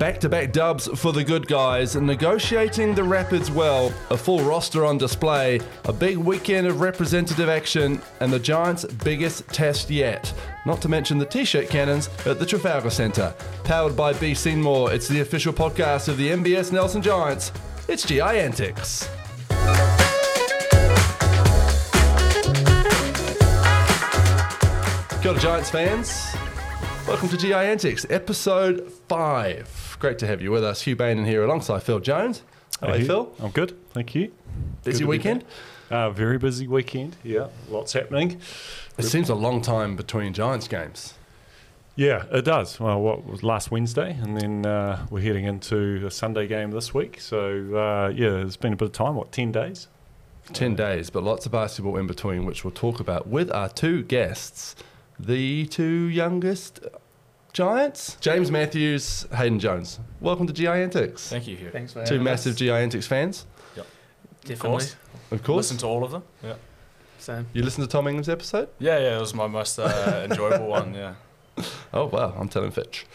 Back-to-back dubs for the good guys, negotiating the Rapids well, a full roster on display, a big weekend of representative action, and the Giants' biggest test yet. Not to mention the T-shirt cannons at the Trafalgar Centre. Powered by B. Seymour, it's the official podcast of the MBS Nelson Giants. It's GI Antics. Kia ora, Giants fans. Welcome to GI Antics, episode 5. Great to have you with us. Hugh Bain here alongside Phil Jones. Hello, Phil. I'm good, thank you. Busy weekend? Very busy weekend, yeah. Lots happening. It seems a long time between Giants games. Yeah, it does. Well, what was last Wednesday, and then we're heading into a Sunday game this week. So, yeah, it's been a bit of time, 10 days? 10 days, but lots of basketball in between, which we'll talk about with our two guests, the two youngest Giants, James Matthews, Hayden Jones. Welcome to GI Antics. Thank you, Hugh. Thanks for Two having massive us. GI Antics fans. Yep. Definitely. Of course. Listen to all of them. Yeah. Same. You listened to Tom Ingham's episode? Yeah, it was my most enjoyable one, yeah. Oh, wow. I'm telling Fitch.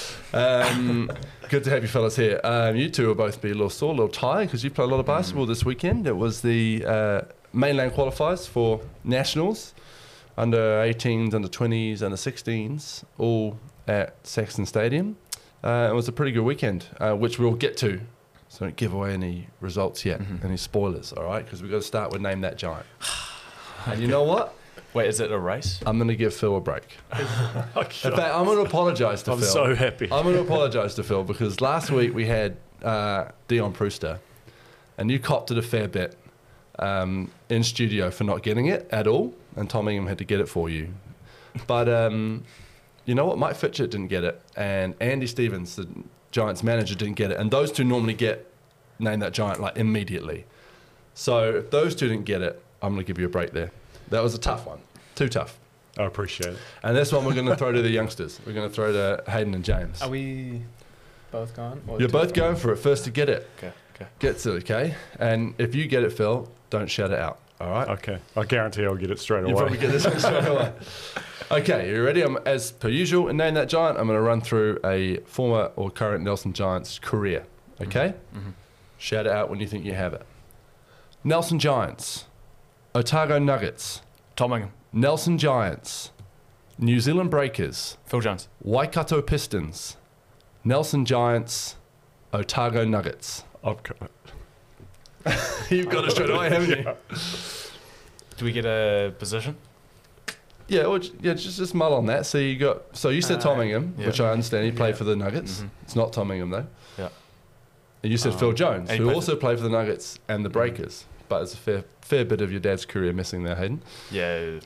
Good to have you fellas here. You two will both be a little sore, a little tired, because you played a lot of basketball this weekend. It was the mainland qualifiers for nationals, under 18s, under 20s, under 16s, all at Saxon Stadium. It was a pretty good weekend, which we'll get to. So don't give away any results yet, any spoilers, all right? Because we've got to start with Name That Giant. And you know what? Wait, is it a race? I'm going to give Phil a break. In fact, I'm going to apologise to I'm Phil. so happy. I'm going to apologise to Phil because last week we had Dion Prewster, and you copped it a fair bit in studio for not getting it at all, and Tom Ingham had to get it for you. But you know what? Mike Fitchett didn't get it, and Andy Stevens, the Giants manager, didn't get it, and those two normally get Name That Giant like immediately. So if those two didn't get it, I'm going to give you a break there. That was a tough one. Too tough. I appreciate it. And that's one we're going to throw to the youngsters. We're going to throw to Hayden and James. Are we both going? Or You're two? both going for it. First to get it. Okay. Gets it, okay? And if you get it, Phil, don't shout it out, all right? Okay. I guarantee I'll get it straight You'll away. probably get this one straight away. Okay, you ready? As per usual, in Name That Giant, I'm going to run through a former or current Nelson Giants career, okay? Shout it out when you think you have it. Nelson Giants, Otago Nuggets, Tom Ingham. Nelson Giants, New Zealand Breakers, Phil Jones. Waikato Pistons, Nelson Giants, Otago Nuggets. I've got it. You've got it straight away, haven't you? Do we get a position? Yeah, well, just mull on that. So you said Tom Ingham, yeah. which I understand. He played Yeah. for the Nuggets. It's not Tom Ingham though. Yeah. And you said Phil Jones, and he who played also played for the Nuggets and the Breakers. But it's a fair bit of your dad's career missing there, Hayden. Yeah.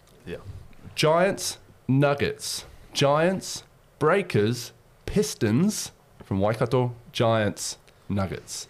Giants, Nuggets, Giants, Breakers, Pistons from Waikato, Giants, Nuggets.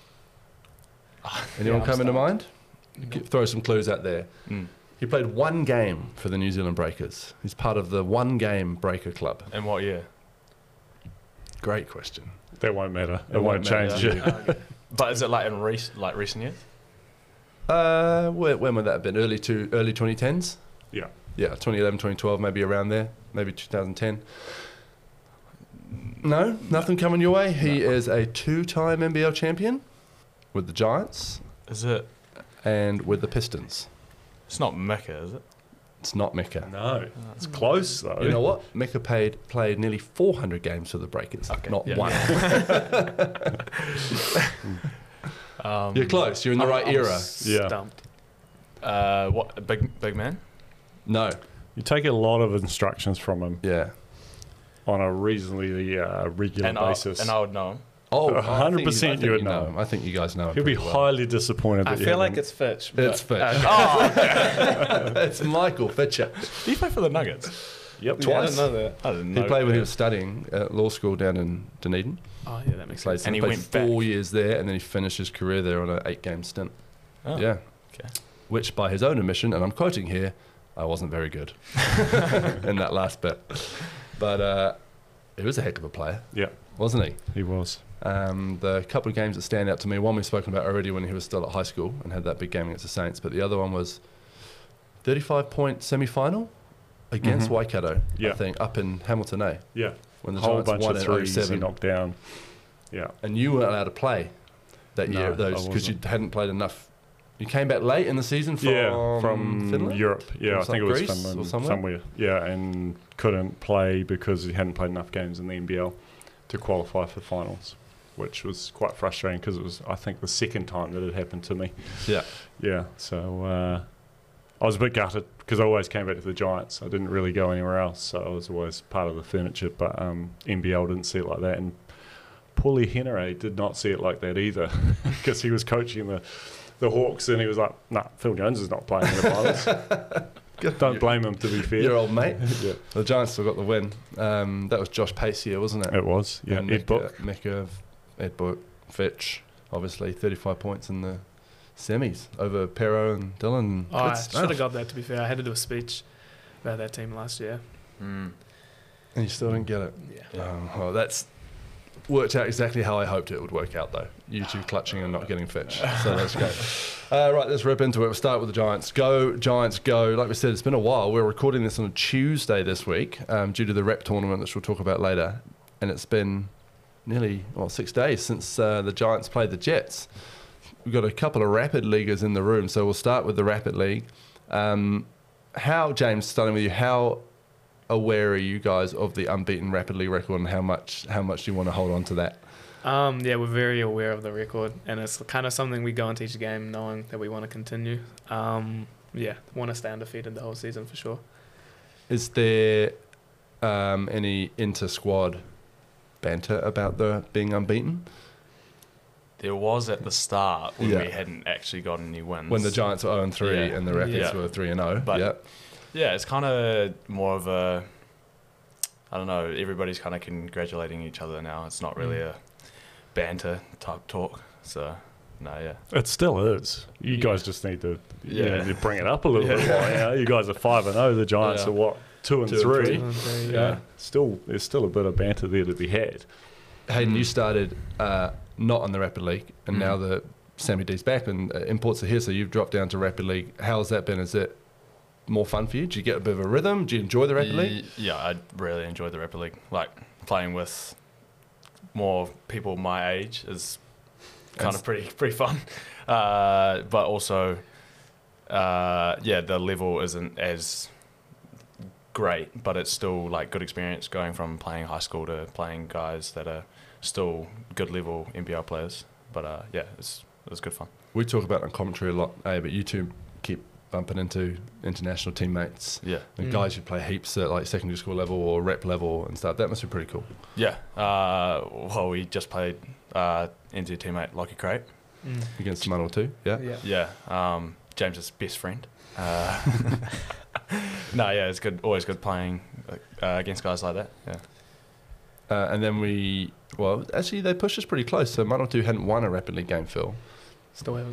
Anyone I'm come into stumped. mind? Nope. Throw some clues out there. Mm. He played one game for the New Zealand Breakers. He's part of the one game Breaker Club. In what year? Great question. That won't matter. It won't won't change. matter. Yeah. Okay. But is it like in recent years? When would that have been? Early 2010s? Yeah. Yeah, 2011, 2012, maybe around there. Maybe 2010. No? Nothing coming your way? He is a 2-time NBL champion with the Giants Is it? and with the Pistons. It's not Mecca, is it? It's not Mecca. No. It's close, though. You know what? Mecca played nearly 400 games for the Breakers, Okay, not yeah. one. You're close. You're in the right I'm era. Yeah. Stumped. What? A big man? No. You take a lot of instructions from him Yeah. on a reasonably regular basis. And I would know him. Oh, 100% you would know him. I think you guys know him. He'll be pretty well. highly disappointed that I you feel like haven't. it's Fitch. It's but- Fitch. Oh, It's Michael Fitcher. do you play for the Nuggets? Yep. Yeah, I Twice. didn't know that. I didn't He know. played when he was studying at law school down in Dunedin. Oh, yeah, that makes Played, sense. And he played went 4 back. years there, and then he finished his career there on an 8-game stint. Oh, Yeah. okay. Which, by his own admission, and I'm quoting here, I wasn't very good in that last bit. But he was a heck of a player, Yeah, wasn't he? he was. The couple of games that stand out to me, one we've spoken about already when he was still at high school and had that big game against the Saints, but the other one was 35-point semi-final against Waikato, I Yeah. think, up in Hamilton, eh? Yeah. when the whole Giants bunch won of in threes he 07. knocked down. Yeah. And you weren't allowed to play that No, year, I those because you wasn't. hadn't played enough. You came back late in the season from Finland? Europe. Yeah, Or I think it was Greece or Finland somewhere? Yeah, and couldn't play because he hadn't played enough games in the NBL to qualify for finals, which was quite frustrating because it was, I think, the second time that it happened to me. Yeah. Yeah, so I was a bit gutted because I always came back to the Giants. I didn't really go anywhere else, so I was always part of the furniture, but NBL didn't see it like that. And Paulie Henare did not see it like that either because he was coaching the Hawks and he was like, nah, Phil Jones is not playing in the finals. Don't blame him, to be fair. Your old mate. Yeah. The Giants still got the win. That was Josh Pacier, wasn't it? It was, yeah. And Ed Book. Mecca, Ed Book, Fitch, obviously 35 points in the semis over Pero and Dylan. Oh, I Good should stuff. have got that, to be fair. I had to do a speech about that team last year. Mm. And you still didn't get it. Yeah. Well, that's worked out exactly how I hoped it would work out, though. You two clutching and not getting Fitch. So that's great. Right, let's rip into it. We'll start with the Giants. Go, Giants, go. Like we said, it's been a while. We're recording this on a Tuesday this week due to the rep tournament, which we'll talk about later. And it's been nearly, 6 days since the Giants played the Jets. We've got a couple of Rapid Leaguers in the room, so we'll start with the Rapid League. How, James, starting with you, how aware are you guys of the unbeaten Rapid League record and how much do you want to hold on to that? Yeah, we're very aware of the record, and it's kind of something we go into each game knowing that we want to continue. Yeah, want to stay undefeated the whole season for sure. Is there any inter-squad banter about the being unbeaten? There was at the start when Yeah. we hadn't actually got any wins. When the Giants were 0-3 Yeah. and the Rapids Yeah. were 3-0. But- yeah. Yeah, it's kind of more of a, I don't know, everybody's kind of congratulating each other now. It's not really a banter type talk. So, no, yeah. It still is. You guys just need to, Yeah. to bring it up a little bit more. You know, you guys are 5-0. The Giants Yeah. are what, 2 and 2 and 3. 3. Yeah. There's still a bit of banter there to be had. Hayden, Mm. you started not on the Rapid League, and now the Sammy D's back and imports are here, so you've dropped down to Rapid League. How's that been? Is it more fun for you? Do you get a bit of a rhythm? Do you enjoy the Rapid League? Yeah, I really enjoyed the Rapid League. Like, playing with more people my age is kind of pretty fun. But also, the level isn't as great, but it's still like good experience going from playing high school to playing guys that are still good level NBL players. But it was good fun. We talk about it on commentary a lot, but you two keep bumping into international teammates Yeah. and guys who play heaps at like secondary school level or rep level and stuff. That must be pretty cool. Yeah. We just played NZ teammate Lockie Crate. Against Mano too, yeah? Yeah. James's best friend. It's good. Always good playing against guys like that. Yeah. And then they pushed us pretty close. So Mano 2 hadn't won a Rapid League game, Phil. Still haven't.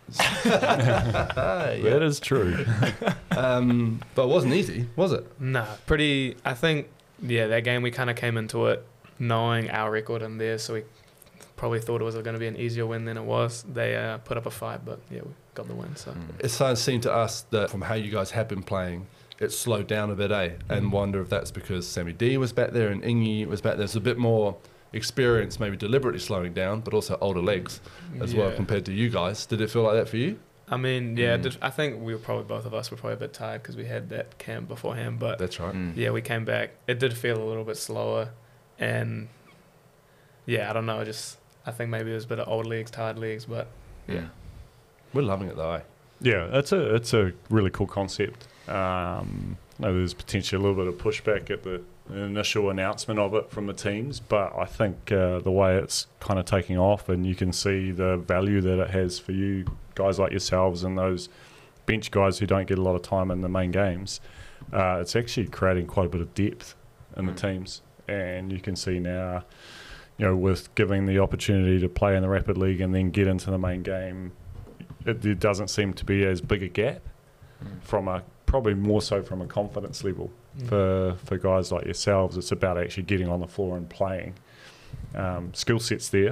That is true. But it wasn't easy, was it? Nah, pretty. I think that game we kind of came into it knowing our record and theirs, so we probably thought it was going to be an easier win than it was. They put up a fight, but we got the win. So It seemed to us that from how you guys have been playing, it slowed down a bit, and wonder if that's because Sammy D was back there and Ingy was back there. There's a bit more experience, maybe deliberately slowing down, but also older legs as well compared to you guys. Did it feel like that for you? I mean, I think both of us were probably a bit tired because we had that camp beforehand, but That's right. we came back. It did feel a little bit slower, and I don't know. I think maybe it was a bit of old legs, tired legs, but We're loving it though. Yeah, it's a really cool concept. There's potentially a little bit of pushback at the initial announcement of it from the teams, but I think the way it's kind of taking off, and you can see the value that it has for you guys like yourselves and those bench guys who don't get a lot of time in the main games, it's actually creating quite a bit of depth in the teams. And you can see now, with giving the opportunity to play in the Rapid League and then get into the main game, it doesn't seem to be as big a gap probably more so from a confidence level for guys like yourselves. It's about actually getting on the floor and playing. Skill set's there,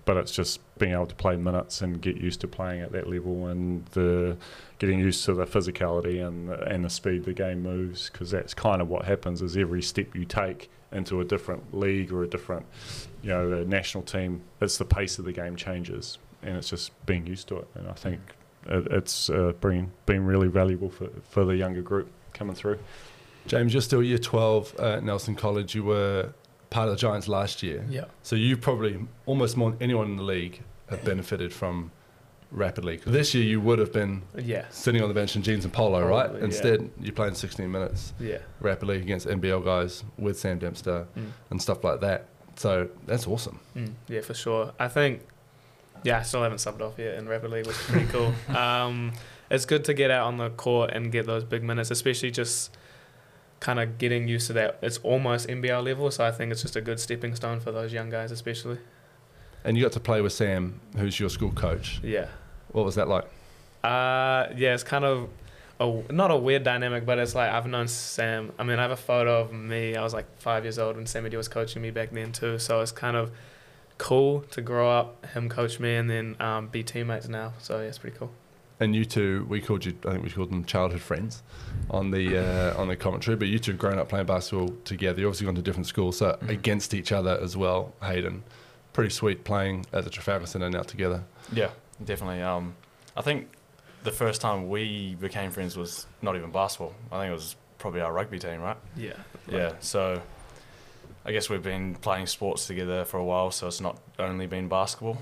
but it's just being able to play minutes and get used to playing at that level, and getting used to the physicality and the speed the game moves, because that's kind of what happens is every step you take into a different league or a different, a national team, it's the pace of the game changes, and it's just being used to it. And I think it's been really valuable for the younger group coming through. James, you're still year 12 at Nelson College. You were part of the Giants last year. Yeah. So you probably, almost more than anyone in the league, have benefited from Rapid League. This year you would have been sitting on the bench in jeans and polo, right? Instead, you're playing 16 minutes Rapid League against NBL guys with Sam Dempster and stuff like that. So that's awesome. Yeah, for sure. I think, I still haven't subbed off yet in Rapid League, which is pretty cool. It's good to get out on the court and get those big minutes, especially just kind of getting used to that. It's almost NBL level, so I think it's just a good stepping stone for those young guys especially. And you got to play with Sam, who's your school coach. Yeah. What was that like? It's kind of not a weird dynamic, but it's like I've known Sam. I mean, I have a photo of me. I was like 5 years old when Sammy D was coaching me back then too, so it's kind of cool to grow up, him coach me, and then be teammates now. So yeah, it's pretty cool. And you two, I think we called them childhood friends on the commentary, but you two have grown up playing basketball together. You've obviously gone to different schools, so against each other as well, Hayden. Pretty sweet playing at the Trafalgar Centre now together. Yeah, definitely. I think the first time we became friends was not even basketball. I think it was probably our rugby team, right? Yeah. Yeah, so I guess we've been playing sports together for a while, so it's not only been basketball.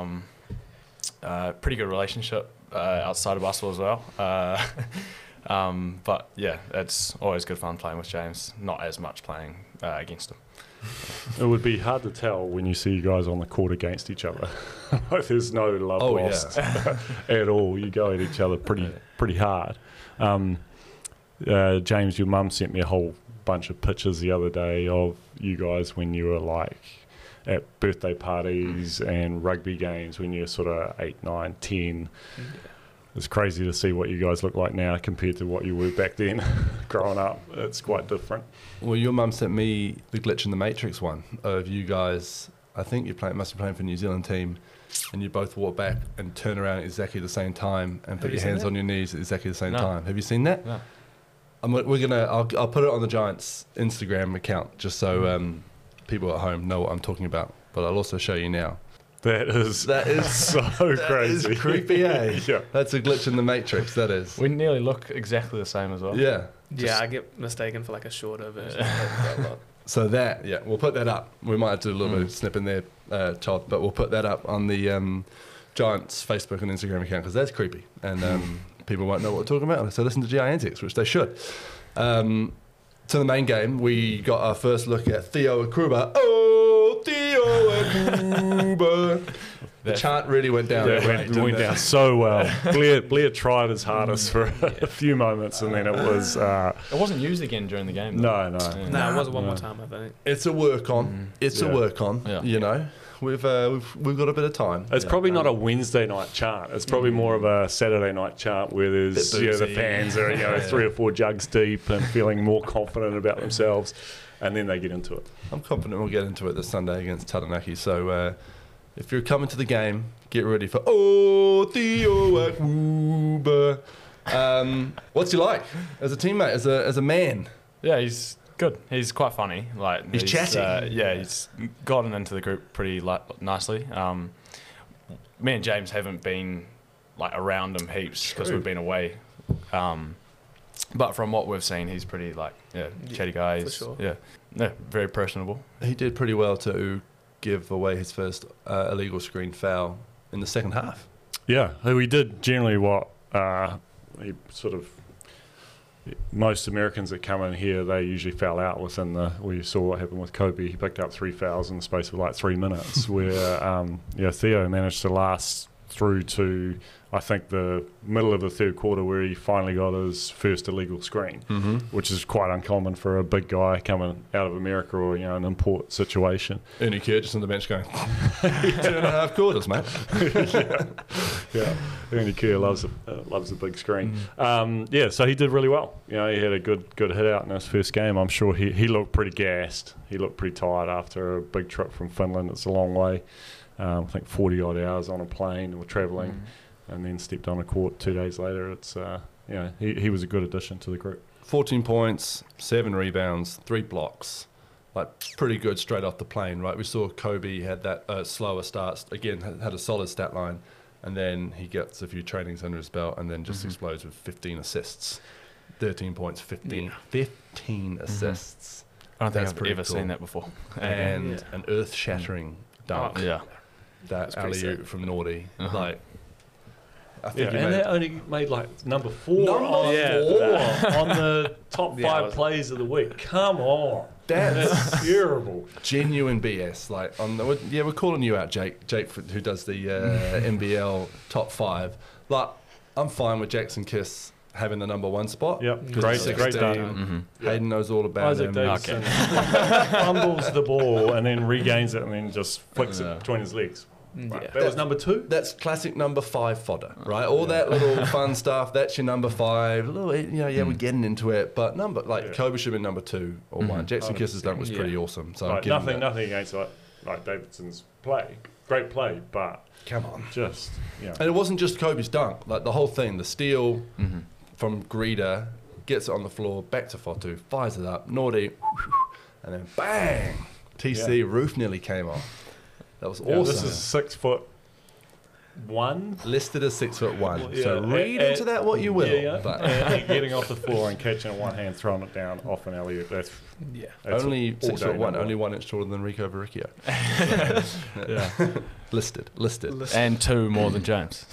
Pretty good relationship outside of basketball as well. But yeah, it's always good fun playing with James. Not as much playing against him. It would be hard to tell when you see you guys on the court against each other. There's no love lost at all. You go at each other pretty hard. James, your mum sent me a whole bunch of pictures the other day of you guys when you were like at birthday parties and rugby games when you were sort of 8, 9, 10. It's crazy to see what you guys look like now compared to what you were back then growing up. It's quite different. Well, your mum sent me the Glitch in the Matrix one of you guys. I think must be playing for the New Zealand team, and you both walk back and turn around at exactly the same time and put your hands on your knees at exactly the same time. Have you seen that? No. I'll put it on the Giants Instagram account just so people at home know what I'm talking about. But I'll also show you now. That is so crazy. That is creepy, eh? Yeah. That's a glitch in the Matrix, that is. We nearly look exactly the same as well. Yeah. Yeah, I get mistaken for like a shorter version. So we'll put that up. We might have to do a little bit of snip in there, Todd, but we'll put that up on the Giants Facebook and Instagram account because that's creepy. And people won't know what we're talking about. So listen to GI Antics, which they should. To the main game, we got our first look at Theo Akuba. Oh, Theo Akuba. The chant really went down. Yeah, it went down so well. Blair tried his hardest for a few moments, and then it was... it wasn't used again during the game, though. No. Yeah. No, it was one more time, I think. It's a work on. It's a work on, you know. We've got a bit of time. It's probably not a Wednesday night chant. It's probably more of a Saturday night chant where there's the fans are 3 or 4 jugs deep and feeling more confident about themselves, and then they get into it. I'm confident we'll get into it this Sunday against Taranaki. So if you're coming to the game, get ready for Theo Akuba. What's he like as a teammate, as a man? Yeah, he's good. He's quite funny. Like he's chatty. He's gotten into the group pretty nicely. Me and James haven't been like around him heaps because we've been away. But from what we've seen, he's pretty chatty guy. For sure. Yeah, very personable. He did pretty well to give away his first illegal screen foul in the second half. Yeah, we did generally what he sort of. Most Americans that come in here, they usually foul out within we saw what happened with Kobe. He picked up 3 fouls in the space of like 3 minutes, where Theo managed to last through to, I think, the middle of the third quarter where he finally got his first illegal screen, which is quite uncommon for a big guy coming out of America or an import situation. Ernie Kerr just on the bench going, 2.5 quarters, mate. Yeah. Ernie Kerr loves the big screen. So he did really well. You know, he had a good hit out in his first game. I'm sure he looked pretty gassed. He looked pretty tired after a big trip from Finland. It's a long way. I think 40 odd hours on a plane or travelling, and then stepped on a court 2 days later. It's he was a good addition to the group. 14 points, 7 rebounds, 3 blocks. Like, pretty good straight off the plane, right? We saw Kobe had that slower start. Again, had a solid stat line. And then he gets a few trainings under his belt and then just explodes with 15 assists. 13 points, 15 assists. I don't think That's I've pretty ever cool. seen that before. And an earth-shattering dunk. Yeah. That pretty alley-oop sick. from Naughty. Like, I Yeah, think he and made they only made like number 4 Number on the top 5 Yeah, I was- plays of the week. Come on. That's That's terrible. genuine BS. Like, we're calling you out, Jake. Jake, who does the NBL top 5. Like, I'm fine with Jackson Kiss having the number 1 spot. Yep, Because great he's data. 16. Hayden knows all about Isaac him. Davidson fumbles the ball and then regains it and then just flicks it between his legs. Right. Yeah. That was number 2. That's classic number 5 fodder, right? All that little fun stuff. That's your number 5. Little, we're getting into it, but Kobe should have been number 2 or 1. Jackson Kiss's dunk was pretty awesome. So I'm Like, giving him nothing that. against like Davidson's play. Great play, but Come on. just And it wasn't just Kobe's dunk. Like, the whole thing, the steal from Greeder, gets it on the floor, back to Fotu, fires it up, Naughty, and then bang! TC roof nearly came off. That was awesome. This is 6'1". Listed as 6'1". Yeah, So read and- into that what you will. Yeah. But And getting off the floor and catching it one hand, throwing it down off an alley-oop. That's only all day 6'1", number only one. 1 inch taller than Rico Verricchio. Yeah. Listed. And 2 more than James.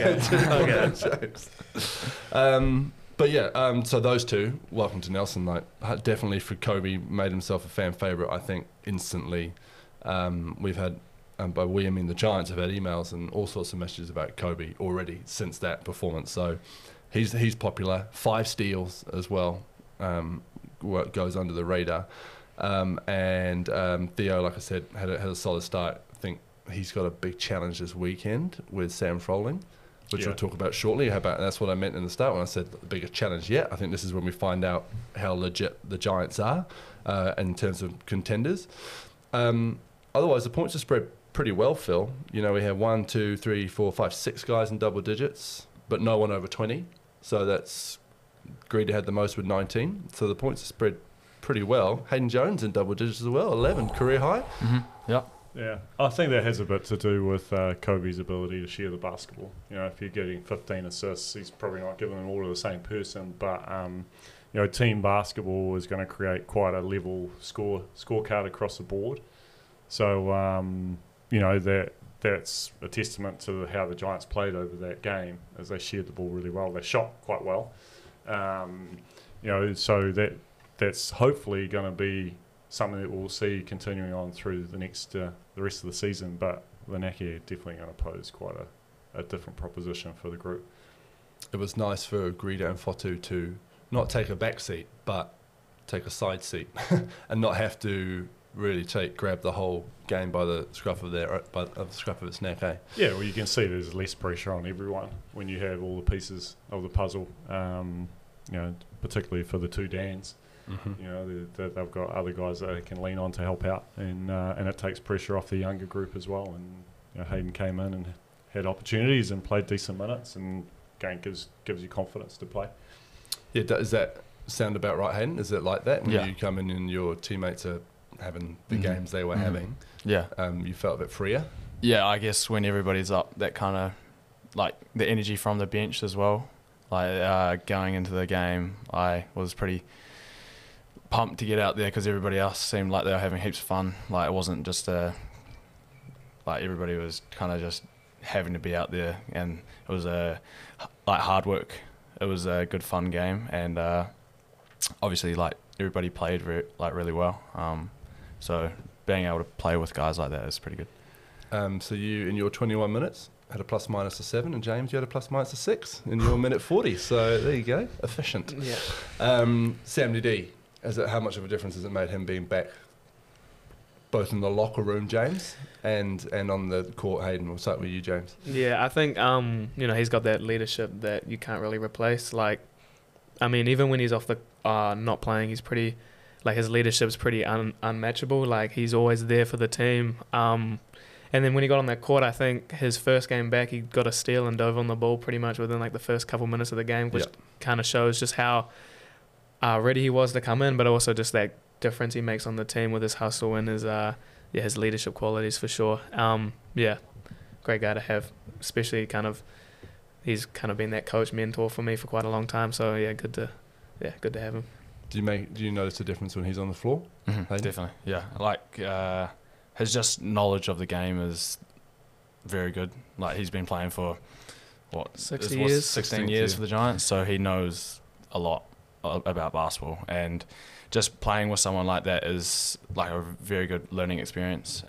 But so those two, welcome to Nelson. Like, definitely for Kobe, made himself a fan favorite. I think instantly. We've had, by we I mean the Giants, have had emails and all sorts of messages about Kobe already since that performance. So he's popular. 5 steals as well. What goes under the radar. And Theo, like I said, had a solid start. I think he's got a big challenge this weekend with Sam Froling, which we'll talk about shortly. That's what I meant in the start when I said the biggest challenge yet. I think this is when we find out how legit the Giants are in terms of contenders. Otherwise, the points are spread pretty well, Phil. You know, we have 1, 2, 3, 4, 5, 6 guys in double digits, but no one over 20. So that's Greedy had the most with 19. So the points are spread pretty well. Hayden Jones in double digits as well, 11, career high. Yeah. Yeah, I think that has a bit to do with Kobe's ability to share the basketball. You know, if you're getting 15 assists, he's probably not giving them all to the same person. But team basketball is going to create quite a level scorecard across the board. So that's a testament to how the Giants played over that game, as they shared the ball really well. They shot quite well. So that's hopefully going to be something that we'll see continuing on through the rest of the season. But Lanaki are definitely going to pose quite a different proposition for the group. It was nice for Greeder and Fotu to not take a back seat, but take a side seat and not have to really grab the whole game by the scruff of its neck. Yeah, well, you can see there's less pressure on everyone when you have all the pieces of the puzzle. Particularly for the 2 Dans. They've got other guys that they can lean on to help out, and it takes pressure off the younger group as well. And Hayden came in and had opportunities and played decent minutes, and again gives you confidence to play. Yeah, does that sound about right, Hayden? Is it like that when Yeah. you come in and your teammates are having the games they were having? Yeah. You felt a bit freer? Yeah, I guess when everybody's up, that kind of, like, the energy from the bench as well. Like, going into the game, I was pretty pumped to get out there because everybody else seemed like they were having heaps of fun. Like, it wasn't just everybody was kind of just having to be out there, and it was hard work. It was a good fun game, and obviously everybody played really well. So being able to play with guys like that is pretty good. So you, in your 21 minutes, had a plus minus of 7, and James, you had a plus minus of 6 in your minute 40. So there you go, efficient. Yeah. Sam D, how much of a difference has it made him being back? both in the locker room, James, and on the court, Hayden. We'll start with you, James. Yeah, I think he's got that leadership that you can't really replace. Like, I mean, even when he's off the not playing, he's pretty, like, his leadership's pretty unmatchable. Like, he's always there for the team. And then when he got on that court, I think his first game back, he got a steal and dove on the ball pretty much within like the first couple minutes of the game, which kind of shows just how ready he was to come in, but also just that difference he makes on the team with his hustle and his leadership qualities for sure. Great guy to have, especially he's kind of been that coach mentor for me for quite a long time. So good to have him. Do you notice a difference when he's on the floor? Mm-hmm, definitely, yeah. Like his just knowledge of the game is very good. Like, he's been playing for 16 years for the Giants, so he knows a lot about basketball, and just playing with someone like that is like a very good learning experience.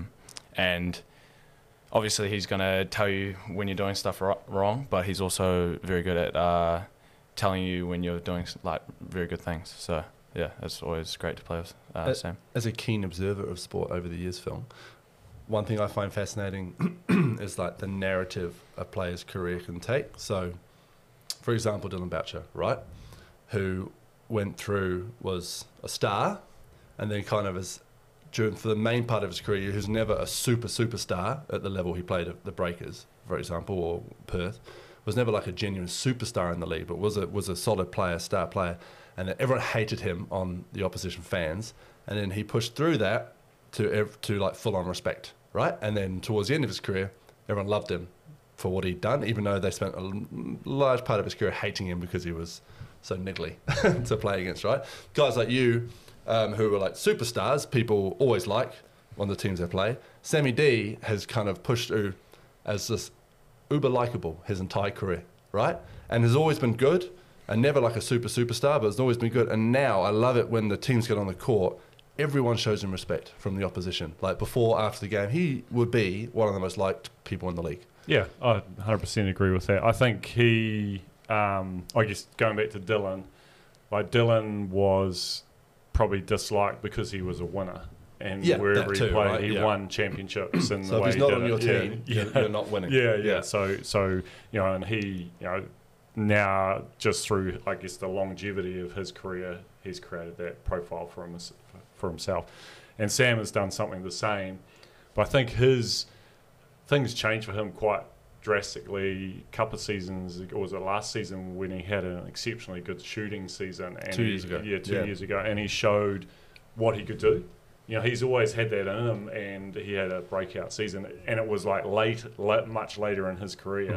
And obviously he's going to tell you when you're doing stuff wrong, but he's also very good at telling you when you're doing like very good things. So yeah, it's always great to play with Sam. As a keen observer of sport over the years, Phil, one thing I find fascinating is like the narrative a player's career can take. So, for example, Dylan Boucher, right, who went through, was a star, and then kind of for the main part of his career, who's never a superstar at the level he played at the Breakers, for example, or Perth, was never like a genuine superstar in the league, but was a solid player, star player, and then everyone hated him on the opposition fans, and then he pushed through that to like full on respect, right? And then towards the end of his career, everyone loved him for what he'd done, even though they spent a large part of his career hating him because he was so niggly to play against, right? Guys like you, who were like superstars, people always like on the teams they play. Sammy D has kind of pushed through as this uber likable his entire career, right? And has always been good, and never like a superstar, but has always been good. And now I love it when the teams get on the court, everyone shows him respect from the opposition. Like before, after the game, he would be one of the most liked people in the league. Yeah, I 100% agree with that. I think he, I guess going back to Dylan, like Dylan was probably disliked because he was a winner. And wherever he played, right? he won championships. And so the way if he's not he on did your it, team, you're not winning. Yeah. So and he, now just through, I guess, the longevity of his career, he's created that profile for himself. And Sam has done something the same. But I think his things changed for him quite drastically. A couple of seasons, or was it last season, when he had an exceptionally good shooting season? And 2 years ago. Yeah, 2 years ago. And he showed what he could do. He's always had that in him, and he had a breakout season, and it was like much later in his career,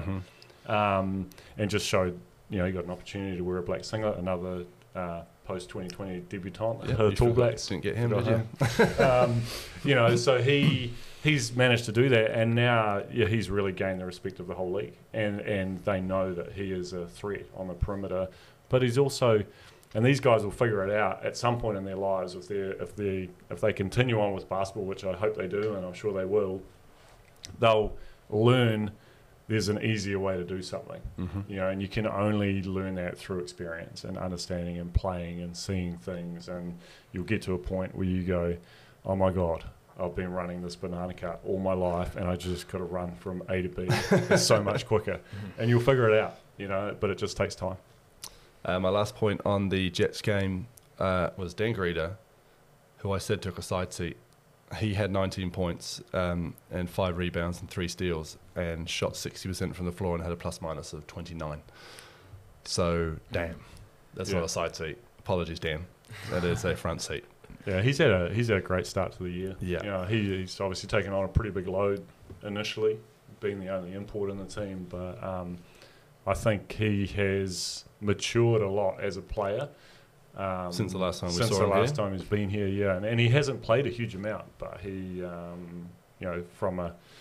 and just showed, he got an opportunity to wear a black singlet, another post 2020 debutant, Tall Blacks. Didn't get him, did you? So he's managed to do that, and now he's really gained the respect of the whole league, and they know that he is a threat on the perimeter, but he's also. And these guys will figure it out at some point in their lives if they continue on with basketball, which I hope they do, and I'm sure they will. They'll learn there's an easier way to do something, and you can only learn that through experience and understanding and playing and seeing things. And you'll get to a point where you go, "Oh my God, I've been running this banana cart all my life, and I just got to run from A to B. It's so much quicker," and you'll figure it out, But it just takes time. My last point on the Jets game was Dan Greeder, who I said took a side seat. He had 19 points and 5 rebounds and 3 steals, and shot 60% from the floor and had a plus-minus of 29. So, damn, that's not a side seat. Apologies, Dan. That is a front seat. Yeah, he's had a great start to the year. Yeah, he's obviously taken on a pretty big load initially, being the only import in the team, but I think he has matured a lot as a player since the last time we since saw the him last time he's been here, and he hasn't played a huge amount, but he, from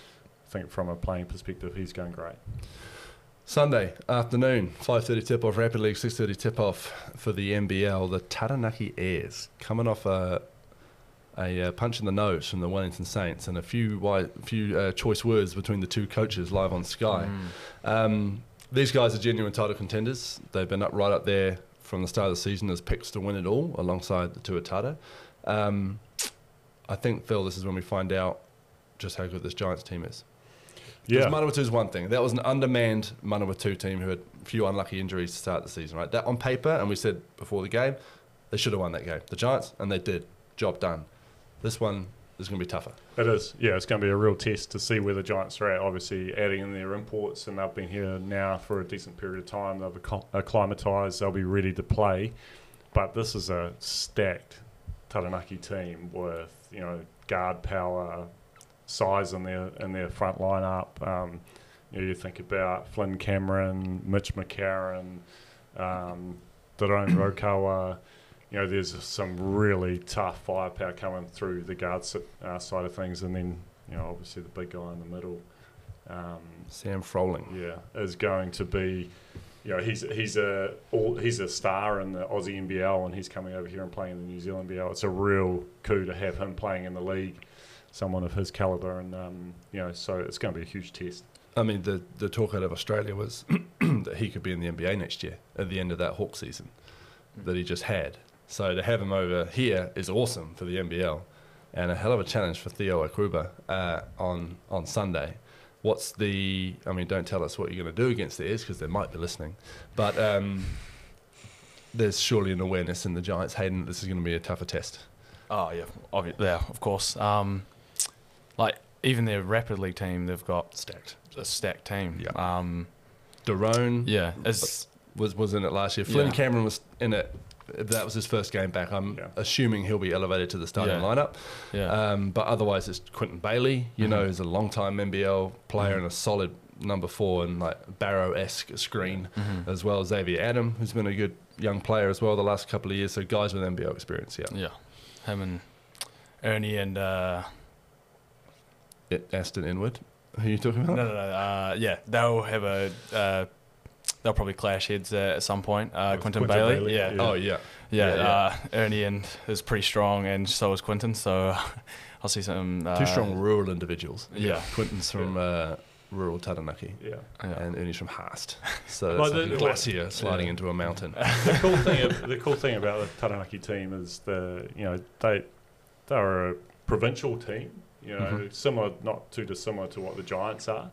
a playing perspective, he's going great. Sunday afternoon, 5:30 tip-off, Rapid League, 6:30 tip-off for the NBL. The Taranaki Airs coming off a punch in the nose from the Wellington Saints, and a few choice words between the two coaches live on Sky. These guys are genuine title contenders. They've been right up there from the start of the season as picks to win it all, alongside the Tuatara. I think, Phil, this is when we find out just how good this Giants team is. Because Yeah. Manawatu is one thing. That was an undermanned Manawatu team who had a few unlucky injuries to start the season, right? That on paper, and we said before the game, they should have won that game. The Giants, and they did. Job done. This one is going to be tougher. It is. Yeah, it's going to be a real test to see where the Giants are at. Obviously, adding in their imports, and they've been here now for a decent period of time. They've acclimatised. They'll be ready to play. But this is a stacked Taranaki team with, guard power, size in their front lineup. You think about Flynn Cameron, Mitch McCarron, Darone Rokawa. There's some really tough firepower coming through the guard side of things, and then obviously the big guy in the middle, Sam Froling. is going to be. He's a star in the Aussie NBL, and he's coming over here and playing in the New Zealand NBL. It's a real coup to have him playing in the league, someone of his calibre, and so it's going to be a huge test. I mean, the talk out of Australia was that he could be in the NBA next year at the end of that Hawk season that he just had. So to have him over here is awesome for the NBL, and a hell of a challenge for Theo Akuba on Sunday. Don't tell us what you're going to do against theirs, because they might be listening. But there's surely an awareness in the Giants, Hayden, that this is going to be a tougher test. Oh, yeah, of course. Even their Rapid League team, they've got a stacked team. Yeah. Darone was in it last year. Flynn Cameron was in it. That was his first game back. I'm assuming he'll be elevated to the starting lineup. Yeah. But otherwise, it's Quentin Bailey, who's a long-time NBL player and a solid number 4 and like Barrow-esque screen, as well as Xavier Adam, who's been a good young player as well the last couple of years. So guys with NBL experience, Yeah. Him and Ernie and... Aston Inwood. Who are you talking about? No. They'll have they'll probably clash heads at some point. Quentin Quentin Bailey. Bailey, Yeah. yeah. Oh, yeah. Ernie is pretty strong, and so is Quentin. So I'll see some... Two strong rural individuals. Yeah. Quentin's from rural Taranaki. Yeah. And Ernie's from Haast. So Well, it's like the- a glacier sliding into a mountain. The cool thing about the Taranaki team is they're a provincial team. Similar, not too dissimilar to what the Giants are,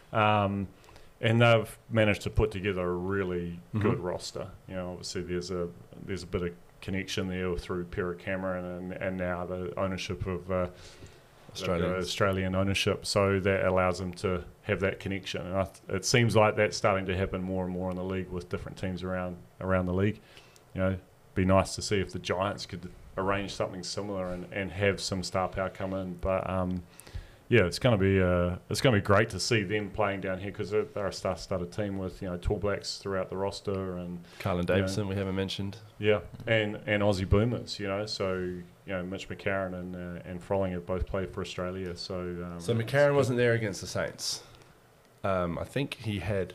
and they've managed to put together a really good roster. Obviously there's a bit of connection there through Pera Cameron and now the ownership of Australian ownership, so that allows them to have that connection. And it seems like that's starting to happen more and more in the league with different teams around the league. Be nice to see if the Giants could arrange something similar and have some star power come in. But it's going to be great to see them playing down here, because they're a star-studded team with Tall Blacks throughout the roster, and Carlin Davidson, we haven't mentioned. Yeah, and Aussie Boomers, so Mitch McCarron and Froling have both played for Australia. So McCarron wasn't there against the Saints. I think he had,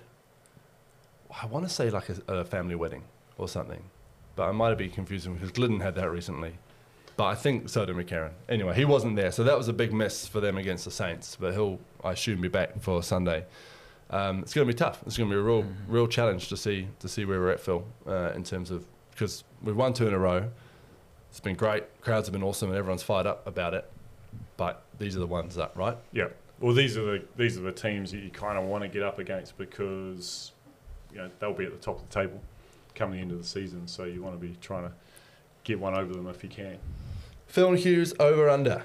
I want to say like a family wedding or something, but I might be confusing because Glidden had that recently. But I think so did McCarron. Anyway, he wasn't there, so that was a big miss for them against the Saints. But he'll, I assume, be back for Sunday. It's going to be tough. It's going to be a real challenge to see where we're at, Phil, in terms of, because we've won 2 in a row. It's been great. Crowds have been awesome, and everyone's fired up about it. But these are the ones that, right? Yeah. Well, these are the teams that you kind of want to get up against, because they'll be at the top of the table come the end of the season. So you want to be trying to get one over them if you can. Phil Hughes over under.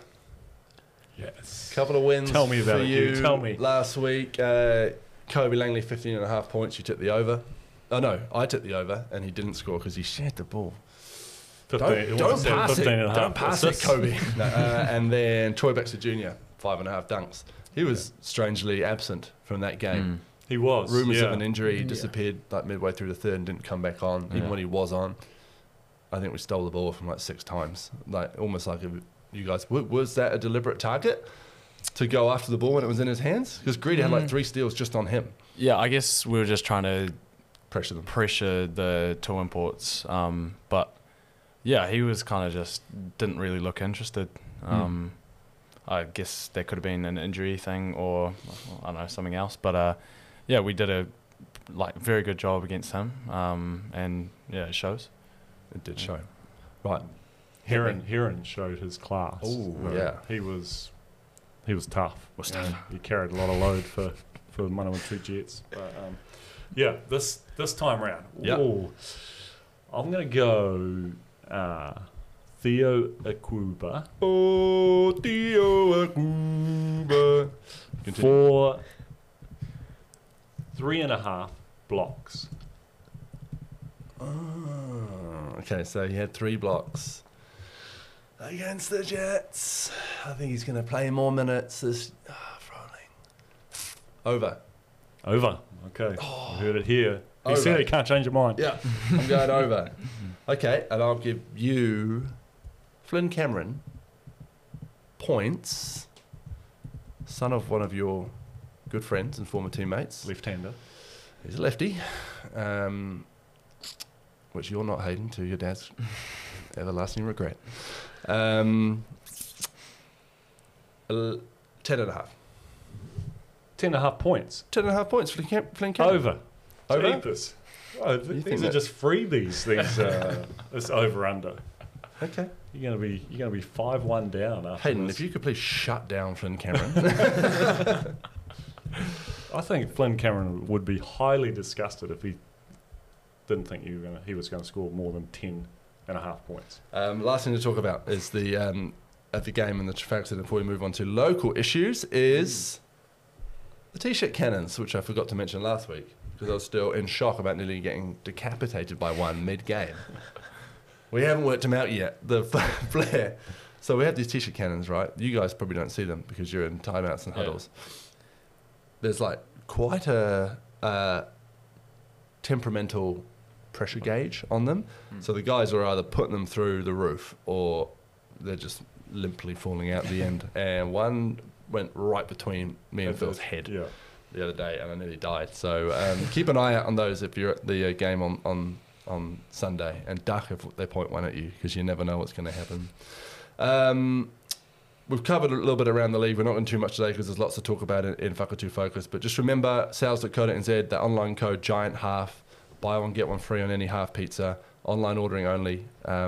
Yes. Couple of wins. Tell me about for it, you. Hugh. Tell me. Last week, Kobe Langley 15.5 points. You took the over. Oh no, I took the over, and he didn't score because he shared the ball. 15, Don't pass it. 15.5 Don't pass it, assists. Kobe. No, and then Troy Baxter Jr. 5.5 dunks. He was strangely absent from that game. He was. Rumours yeah. of an injury. He disappeared like midway through the third and didn't come back on. Even when he was on, I think we stole the ball from like 6 times. Like almost like you guys, was that a deliberate target to go after the ball when it was in his hands? Because Greedy had like 3 steals just on him. Yeah, I guess we were just trying to pressure the 2 imports. But yeah, he was kind of just didn't really look interested. I guess there could have been an injury thing or I don't know, something else. But yeah, we did a very good job against him. And yeah, it shows. It did show. Right. Heron showed his class. Oh, yeah. He was tough. Was tough. He carried a lot of load for Manawatu Jets. But this time round, Yep. I'm gonna go Theo Akuba Oh, Theo Akuba. for 3.5 blocks. Oh, okay, so he had 3 blocks against the Jets. I think he's going to play more minutes this. Over. Over. Okay. I heard it here. He Over. said he can't change your mind. Yeah, I'm going over. Okay, and I'll give you Flynn Cameron points, son of one of your good friends and former teammates. Left-hander. He's a lefty, which you're not, Hayden, to your dad's everlasting regret. 10.5. 10.5 points. 10.5 points for Flynn Cameron. Over. Over? Jeepers. Oh, think these are that- just freebies. This over/under. Okay. You're gonna be 5-1 down after Hayden, this. if you could please shut down Flynn Cameron. I think Flynn Cameron would be highly disgusted if he didn't think he was going to score more than 10.5 points. Last thing to talk about is the at the game and the Trafalgar Centre before we move on to local issues is the T-shirt cannons, which I forgot to mention last week because I was still in shock about nearly getting decapitated by one mid-game. We haven't worked them out yet, the flare. So we have these T-shirt cannons, right? You guys probably don't see them because you're in timeouts and huddles. There's like quite a temperamental pressure gauge on them. So the guys are either putting them through the roof or they're just limply falling out at the end. And one went right between me and Phil's head Yeah. the other day, and I nearly died. So keep an eye out on those if you're at the game on Sunday, and duck if they point one at you because you never know what's going to happen. We've covered a little bit around the league. We're not going too much today because there's lots to talk about in Whakatu Focus. But just remember, sales.co.nz, the online code Giant Half, buy one get one free on any half pizza. Online ordering only.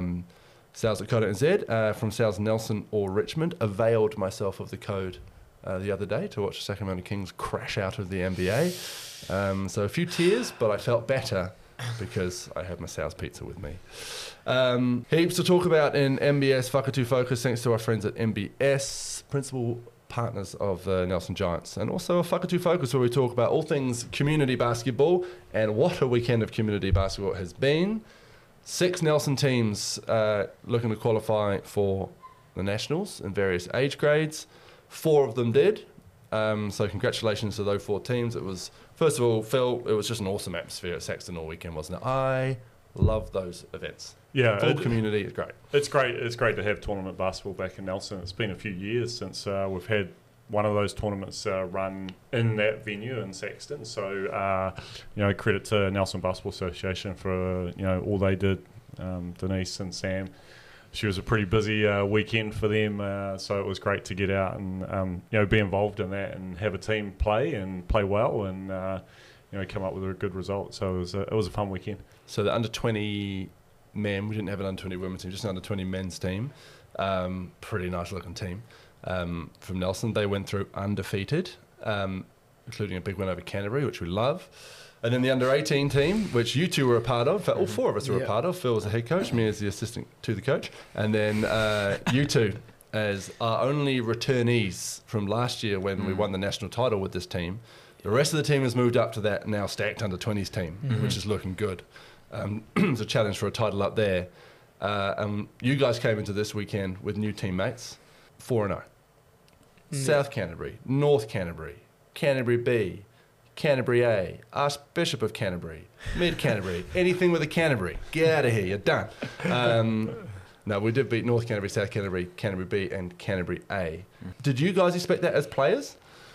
Sales.co.nz from Sales Nelson or Richmond. Availed myself of the code the other day to watch the Sacramento Kings crash out of the NBA. So a few tears, but I felt better because I had my Sal's pizza with me. Heaps to talk about in MBS Whakatu Focus, thanks to our friends at MBS, principal partners of the Nelson Giants, and also a Whakatu Focus where we talk about all things community basketball, and what a weekend of community basketball it has been. 6 Nelson teams looking to qualify for the Nationals in various age grades. 4 of them did. So congratulations to those 4 teams. It was, first of all, Phil, it was just an awesome atmosphere at Saxton all weekend, wasn't it? I love those events. Yeah, Full community is great. It's great. It's great to have tournament basketball back in Nelson. It's been a few years since we've had one of those tournaments run in that venue in Saxton. So, credit to Nelson Basketball Association for all they did. Denise and Sam. She was a pretty busy weekend for them, so it was great to get out and be involved in that and have a team play well and come up with a good result. So it was a fun weekend. So the under 20 men, we didn't have an under 20 women's team, just an under 20 men's team. Pretty nice looking team from Nelson. They went through undefeated, including a big win over Canterbury, which we love. And then the under 18 team, which you two were a part of. In fact, all 4 of us were a part of. Phil was the head coach, me as the assistant to the coach. And then you two as our only returnees from last year when we won the national title with this team. The rest of the team has moved up to that now stacked under 20s team, which is looking good. It's a challenge for a title up there. You guys came into this weekend with new teammates, 4-0. South Canterbury, North Canterbury, Canterbury B, Canterbury A, Archbishop of Canterbury, Mid Canterbury, anything with a Canterbury. Get out of here, you're done. No, we did beat North Canterbury, South Canterbury, Canterbury B, and Canterbury A. Did you guys expect that as players?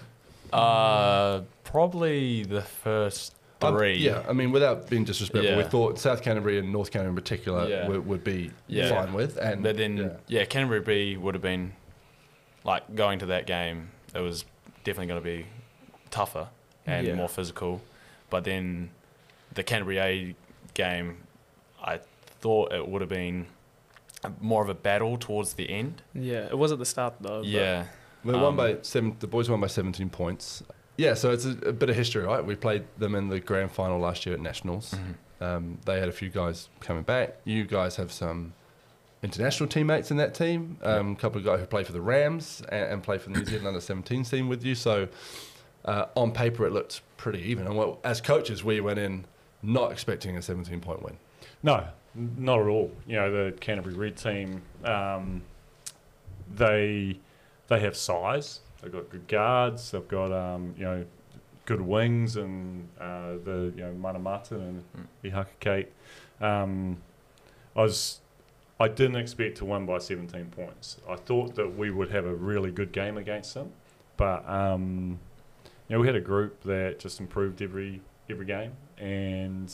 Probably the first 3. Yeah, I mean, without being disrespectful, Yeah. we thought South Canterbury and North Canterbury in particular would be fine with. And But then, Canterbury B would have been, like, going to that game, it was definitely going to be tougher and more physical. But then the Canterbury A game, I thought it would have been more of a battle towards the end. Yeah, it was at the start though. but- Yeah. We won by the boys won by 17 points. Yeah, so it's a bit of history, right? We played them in the grand final last year at Nationals. They had a few guys coming back. You guys have some international teammates in that team. A couple of guys who play for the Rams and play for the New Zealand under-17 team with you. So on paper, it looked pretty even. And as coaches, we went in not expecting a 17-point win. No, not at all. You know, the Canterbury Red team, they have size. They've got good guards. They've got good wings, and Mana Martin and Ihaka Kate. I didn't expect to win by 17 points. I thought that we would have a really good game against them, but we had a group that just improved every game, and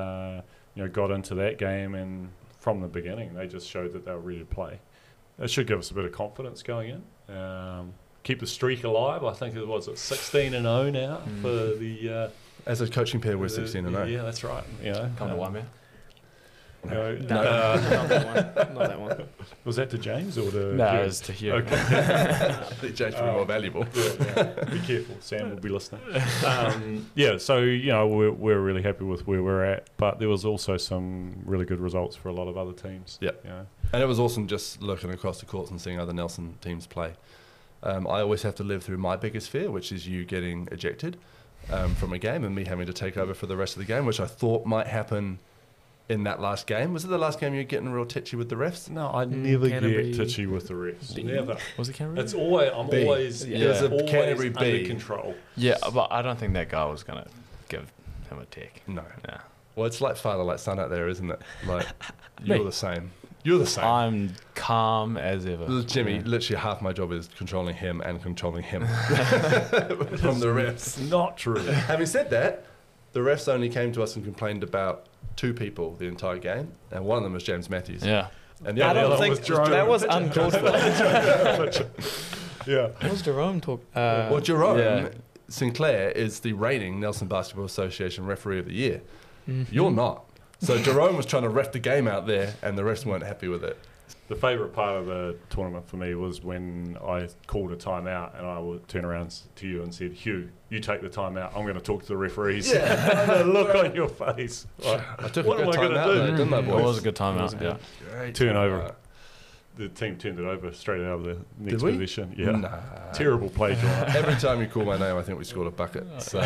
got into that game, and from the beginning they just showed that they were ready to play. It should give us a bit of confidence going in. Keep the streak alive. I think it was 16-0 now for the. As a coaching pair, we're 16-0. Yeah, that's right. You know, Come to one, man. No, not that one. Not that one. Was that to James or to? No, Hugh? it was to Hugh. Okay. I think James will be more valuable. Yeah. Be careful, Sam will be listening. So we're really happy with where we're at, but there was also some really good results for a lot of other teams. Yeah, and it was awesome just looking across the courts and seeing other Nelson teams play. I always have to live through my biggest fear, which is you getting ejected from a game and me having to take over for the rest of the game, which I thought might happen in that last game. Was it the last game you were getting real titchy with the refs? No, I never Canterbury. get titchy with the refs. Never. Was it Canterbury? It's always B. always Yeah. There's a always Canterbury under B. control. Yeah, but I don't think that guy was going to give him a tick. No. Yeah. Well, it's like father, like son out there, isn't it? Like, Me. you're the same. You're the same. I'm calm as ever. Jimmy, Yeah. literally half my job is controlling him and controlling him from the refs. It's not true. Having said that, the refs only came to us and complained about 2 people the entire game, and one of them was James Matthews. Yeah. And the I other don't one think was Jerome. that was uncalled for. Yeah. What was Jerome talk? Well, Jerome Yeah. Sinclair is the reigning Nelson Basketball Association Referee of the Year. Mhm. You're not. So Jerome was trying to ref the game out there, and the refs weren't happy with it. The favourite part of the tournament for me was when I called a timeout and I would turn around to you and said, Hugh, you take the timeout. I'm going to talk to the referees. Yeah. And the look on your face. Like, I took what a am good I time going out to there, do? didn't I, It boys? was a good time out. Wasn't Yeah. Great Turn time over. out. The team turned it over straight out of the next Did we? position. Yeah. Nah. Terrible play, John. Every time you call my name, I think we scored a bucket. So,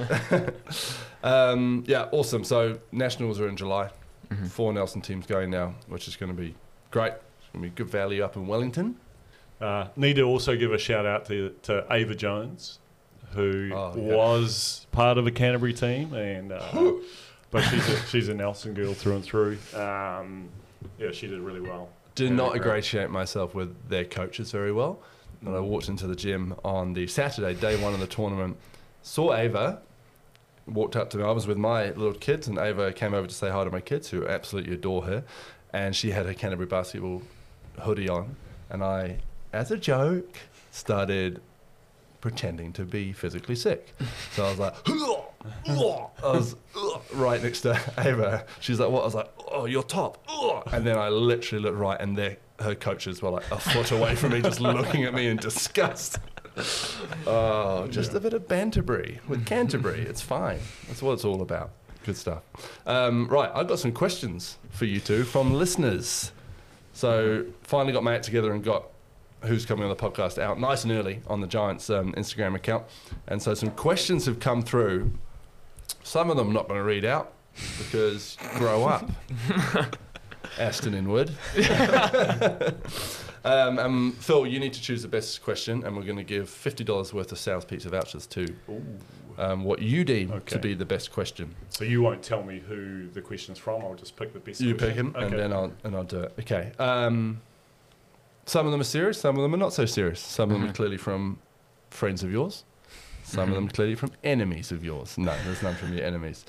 awesome. So Nationals are in July. 4 Nelson teams going now, which is going to be great. It's going to be good value up in Wellington. Need to also give a shout out to Ava Jones, who was part of a Canterbury team, and but she's a Nelson girl through and through. She did really well. Do Yeah, not great. ingratiate myself with their coaches very well. And I walked into the gym on the Saturday, day 1 of the tournament, saw Ava, walked up to me. I was with my little kids, and Ava came over to say hi to my kids, who absolutely adore her. And she had her Canterbury basketball hoodie on. And I, as a joke, started pretending to be physically sick. So I was like, I was right next to Ava. She's like, what? I was like, oh, you're top. And then I literally looked right, and her coaches were like a foot away from me, just looking at me in disgust. Oh, just a bit of banterbury with Canterbury. It's fine. That's what it's all about. Good stuff. Right, I've got some questions for you two from listeners. So finally got my act together and got who's coming on the podcast out nice and early on the Giants Instagram account. And so some questions have come through. Some of them I'm not going to read out because grow up. Aston Inwood. Phil, you need to choose the best question, and we're going to give $50 worth of Sal's Pizza vouchers to what you deem to be the best question. So you won't tell me who the question's from. I'll just pick the best. You question. pick him, Okay. and then I'll do it. Okay. Some of them are serious. Some of them are not so serious. Some of them are clearly from friends of yours. Some of them clearly from enemies of yours. No, there's none from your enemies.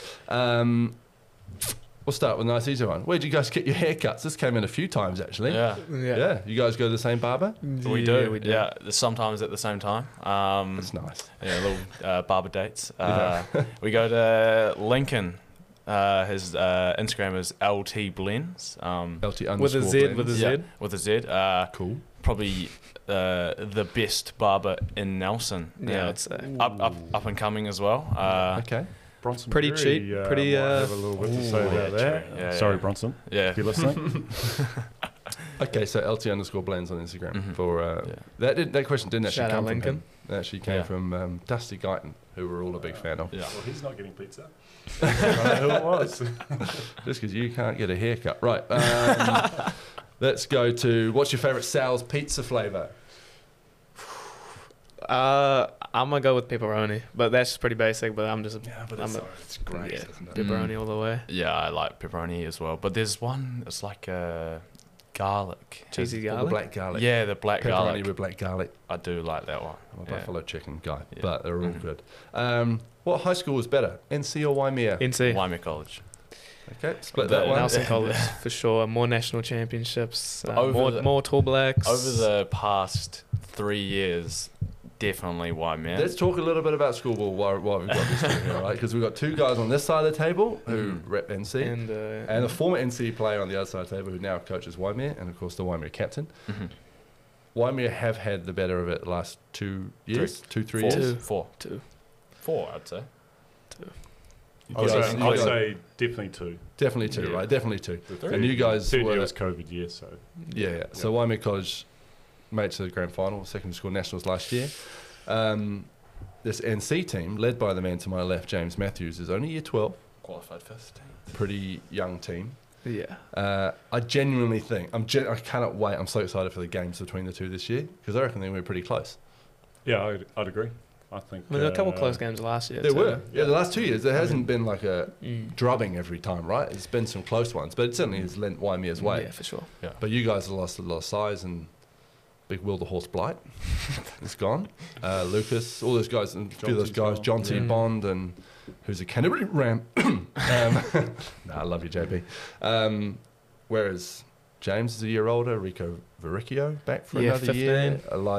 We'll start with a nice easy one. Where'd you guys get your haircuts? This came in a few times, actually. Yeah. Yeah. You guys go to the same barber? We do. Yeah. Sometimes at the same time. That's nice. Yeah, little barber dates. Yeah. We go to Lincoln His Instagram is LT Blends. LT underscore With a Z, blends. with a Z. Yeah, with a Z. Cool. Probably the best barber in Nelson. Yeah, I'd say. Up and coming as well. Okay. Bronson Pretty Berry, cheap, pretty, might have a little bit to say about yeah, that. true. Yeah, Sorry, yeah. Bronson, Yeah. if you're listening. Okay, so LT underscore blends on Instagram Mhm. for that question didn't actually Shout out come from Lincoln. him. It actually came Yeah. from Dusty Guyton, who we're all a big fan of. Yeah. Well, he's not getting pizza. I don't know who it was. Just because you can't get a haircut, right? Let's go to what's your favourite Sal's pizza flavour? I'm gonna go with pepperoni, but that's pretty basic. But I'm just it's great, yeah, isn't it? pepperoni all the way. Yeah, I like pepperoni as well. But there's one, it's like a garlic. Cheesy Or the garlic. black garlic. Yeah, the black Pepperoni garlic. with black garlic. I do like that one. I'm a Yeah. buffalo chicken guy, Yeah. but they're all Mhm. good. What high school was better, NC or Waimea? NC. Waimea College. Okay, split But that one. Nelson College for sure. More national championships. Over More Tall Blacks. Over the past 3 years, definitely Waimea. Let's talk a little bit about school ball while we've got this thing here, right? Because we've got two guys on this side of the table who Mhm. rep NC, and a former NC player on the other side of the table who now coaches Waimea, and of course the Waimea captain. Mhm. Waimea have had the better of it the last 2 years, three Four. years. Four. Two. Four, I'd say. You I'd guys- say, you I'd guys- say definitely two. definitely two, Yeah. right? Definitely two. The And you guys third were- year was COVID year, so Yeah. So Waimea College made it to the grand final, secondary school nationals last year. This NC team, led by the man to my left, James Matthews, is only year 12, Qualified first. pretty young team. Yeah. I genuinely think I cannot wait. I'm so excited for the games between the two this year because I reckon they were pretty close. yeah, I'd agree. I think I mean, there were a couple close games last year. There too. were, the last 2 years there hasn't been like a Mm. drubbing every time, right? It's been some close ones, but it certainly has lent Waimea's way. Yeah, for sure. But you guys have lost a lot of size and big Will the Horse Blight is gone. Lucas, all those guys, and a few of those guys, John John T. T. Yeah. Bond, and who's a Canterbury Ram. I love you, JB. Whereas James is a year older, Rico Verricchio back for Yeah, another 15. year.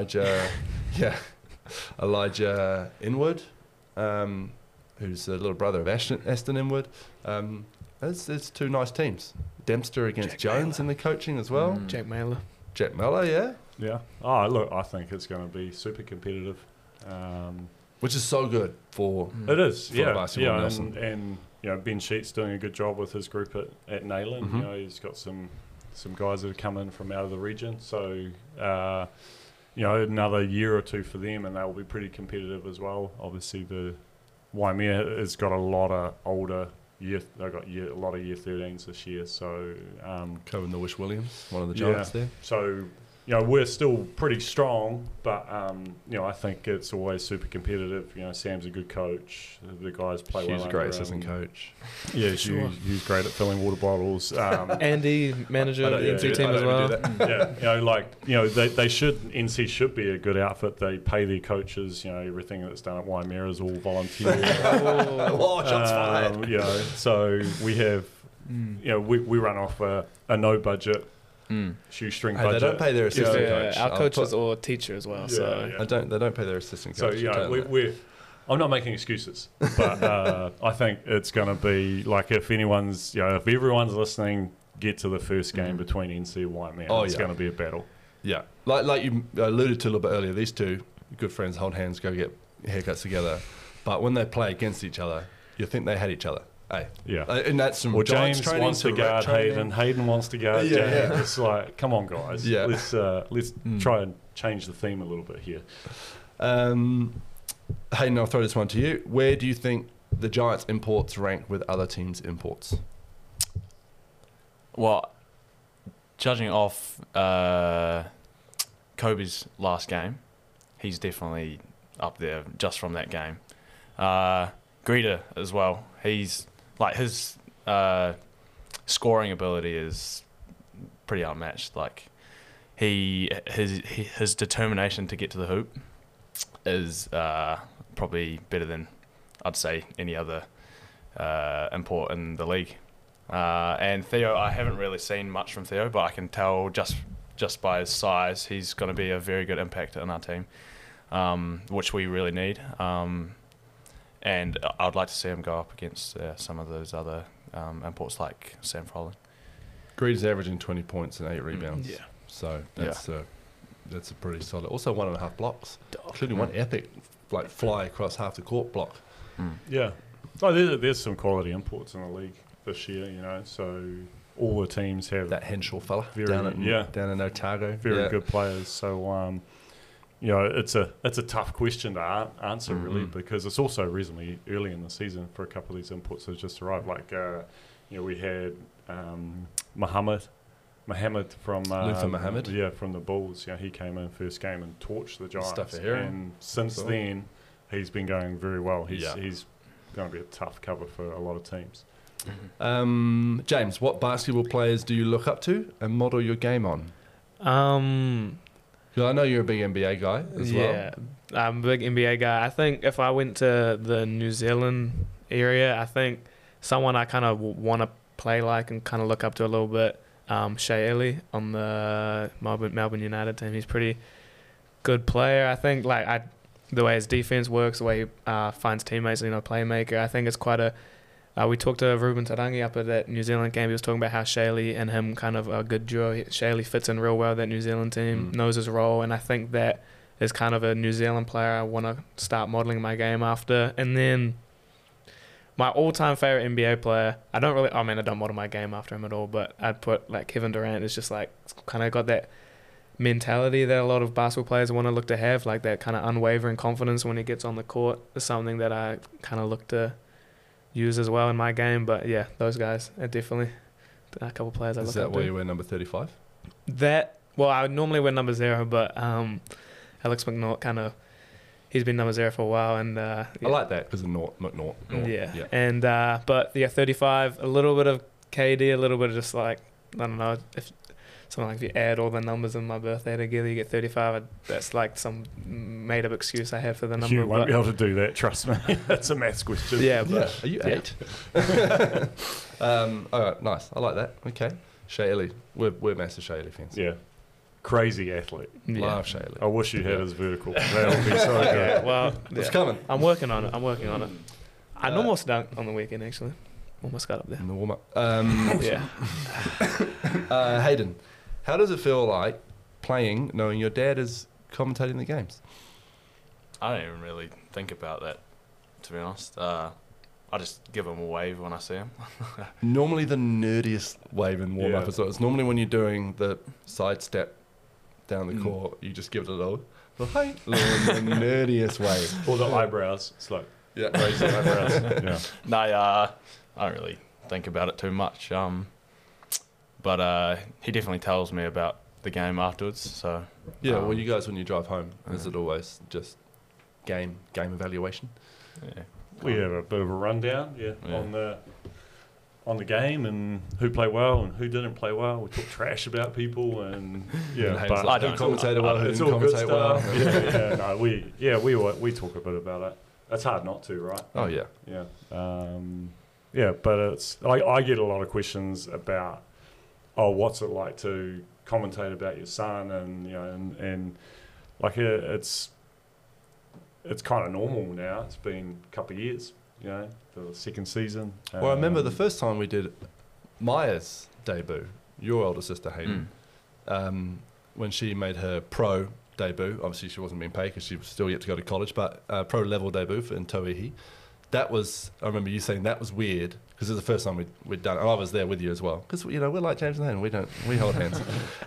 Elijah Inwood, who's the little brother of Aston Inwood. It's two nice teams. Dempster against Jack Jones Mailer. in the coaching as well. Mm. Jack Mailer. Jack Mellor, yeah. Yeah. Oh, look, I think it's going to be super competitive. Which is so good for It is, For yeah, basketball, yeah, Nelson. and you know Ben Sheets doing a good job with his group at Nayland. Mhm. You know, he's got some guys that have come in from out of the region, so you know, another year or two for them, and they'll be pretty competitive as well. Obviously, the Waimea has got a lot of older year. They've got a lot of year 13s this year, so Cohen Norwish Williams, one of the Yeah. giants there. so. You know, we're still pretty strong, but, you know, I think it's always super competitive. You know, Sam's a good coach. The guys play well. He's a great under assistant him. coach. Yeah, Sure. he's great at filling water bottles. Andy, manager I of don't the do NC that. team I as don't well. do that. yeah, you know, like, you know, they should, NC should be a good outfit. They pay their coaches, you know, everything that's done at Waimea is all volunteer. Oh, shots fired. You know, so we have, you know, we run off a no budget shoestring Hey, budget. they don't pay their assistant Yeah, coach. Our I'll coach put- is or teacher as well. Yeah, So yeah. They don't pay their assistant So coach. you I'll know, tell you that. I'm not making excuses, but I think it's going to be like if everyone's listening, get to the first game between NC and Waimea. Oh, It's yeah. going to be a battle. Yeah, like you alluded to a little bit earlier, these two good friends hold hands, go get haircuts together. But when they play against each other, you think they had each other. Hey, Yeah. and that's some Well, Giants James training wants to rep guard training. Hayden. Hayden wants to guard Yeah, James. yeah. It's like, come on, guys. Yeah. Let's try and change the theme a little bit here. Hayden, I'll throw this one to you. Where do you think the Giants' imports rank with other teams' imports? Well, judging off Kobe's last game, he's definitely up there just from that game. Greta as well. He's like his scoring ability is pretty unmatched. Like his determination to get to the hoop is probably better than I'd say any other import in the league. And Theo, I haven't really seen much from Theo, but I can tell just by his size, he's going to be a very good impact on our team, which we really need. And I'd like to see him go up against some of those other imports like Sam Froling. Greed's averaging 20 points and 8 rebounds. Yeah. So that's a pretty solid. Also 1.5 blocks, including one epic like fly across half the court block. Yeah. Oh, there's some quality imports in the league this year, you know. So all the teams have That Henshaw fella Very- down in yeah. Otago. very good players. So you know, it's a tough question to answer really, because it's also reasonably early in the season for a couple of these imports that just arrived. Like you know, we had Mohammed from Luther Mohammed. yeah, from the Bulls. You know, he came in first game and torched the Giants. Stuff here. And since then, he's been going very well. He's Yeah. going to be a tough cover for a lot of teams. James, what basketball players do you look up to and model your game on? 'Cause I know you're a big NBA guy as well. Yeah, I'm a big NBA guy. I think if I went to the New Zealand area, I think someone I kind of want to play like and kind of look up to a little bit, Shea Ely on the Melbourne United team. He's pretty good player. I think the way his defense works, the way he finds teammates, you know, playmaker. I think it's quite a. We talked to Ruben Tarangi up at that New Zealand game. He was talking about how Shea and him kind of a good duo. Shea fits in real well with that New Zealand team, knows his role, and I think that is kind of a New Zealand player I want to start modelling my game after. And then my all-time favorite NBA player, I don't model my game after him at all, but I'd put like Kevin Durant is just like kind of got that mentality that a lot of basketball players want to look to have, like that kind of unwavering confidence when he gets on the court is something that I kind of look to use as well in my game. But yeah, those guys are definitely a couple players I look up to. Is that why you wear number 35? Well, I would normally wear number 0, but Alex McNaught he's been number 0 for a while, and I like that because of McNaught. Yeah. And but yeah, 35, a little bit of KD, a little bit of just like, I don't know, if something like if you add all the numbers in my birthday together, you get 35. That's like some made up excuse I have for the number. You won't be able to do that, trust me. That's a maths question. Yeah, but Are you 8? All right, nice. I like that. Okay. Shea Ely. We're massive Shea Ely fans. Yeah. Crazy athlete. Love Shea Ely. I wish you had his vertical. That would be so good. yeah, well, It's yeah. coming. I'm working on it. I almost dunked on the weekend actually. Almost got up there. In the warm up. Yeah. Hayden, how does it feel like playing knowing your dad is commentating the games? I don't even really think about that, to be honest. I just give him a wave when I see him. Normally the nerdiest wave in warm up Yeah. as well. It's normally when you're doing the side step down the court, you just give it a little hi, the nerdiest wave. Or the eyebrows. It's like Yeah. raise the eyebrows. Yeah. No, I don't really think about it too much. But he definitely tells me about the game afterwards. So Yeah, well, you guys, when you drive home, is it always just game evaluation? yeah. We have a bit of a rundown, Yeah. on the game and who played well and who didn't play well. We talk trash about people and And Hayden's but like, I who don't. commentated well, who it's didn't all good commentate well. stuff. We talk a bit about it. It's hard not to, right? Oh yeah. Yeah, but it's I get a lot of questions about what's it like to commentate about your son, and you know, and like it's kind of normal now. It's been a couple of years, you know, the second season. Well, I remember the first time we did Maya's debut, your older sister Hayden, when she made her pro debut. Obviously, she wasn't being paid because she was still yet to go to college, but pro level debut in Tauihi. That was, I remember you saying that was weird because it was the first time we'd done it. And I was there with you as well because, you know, we're like James and Hayden. We hold hands.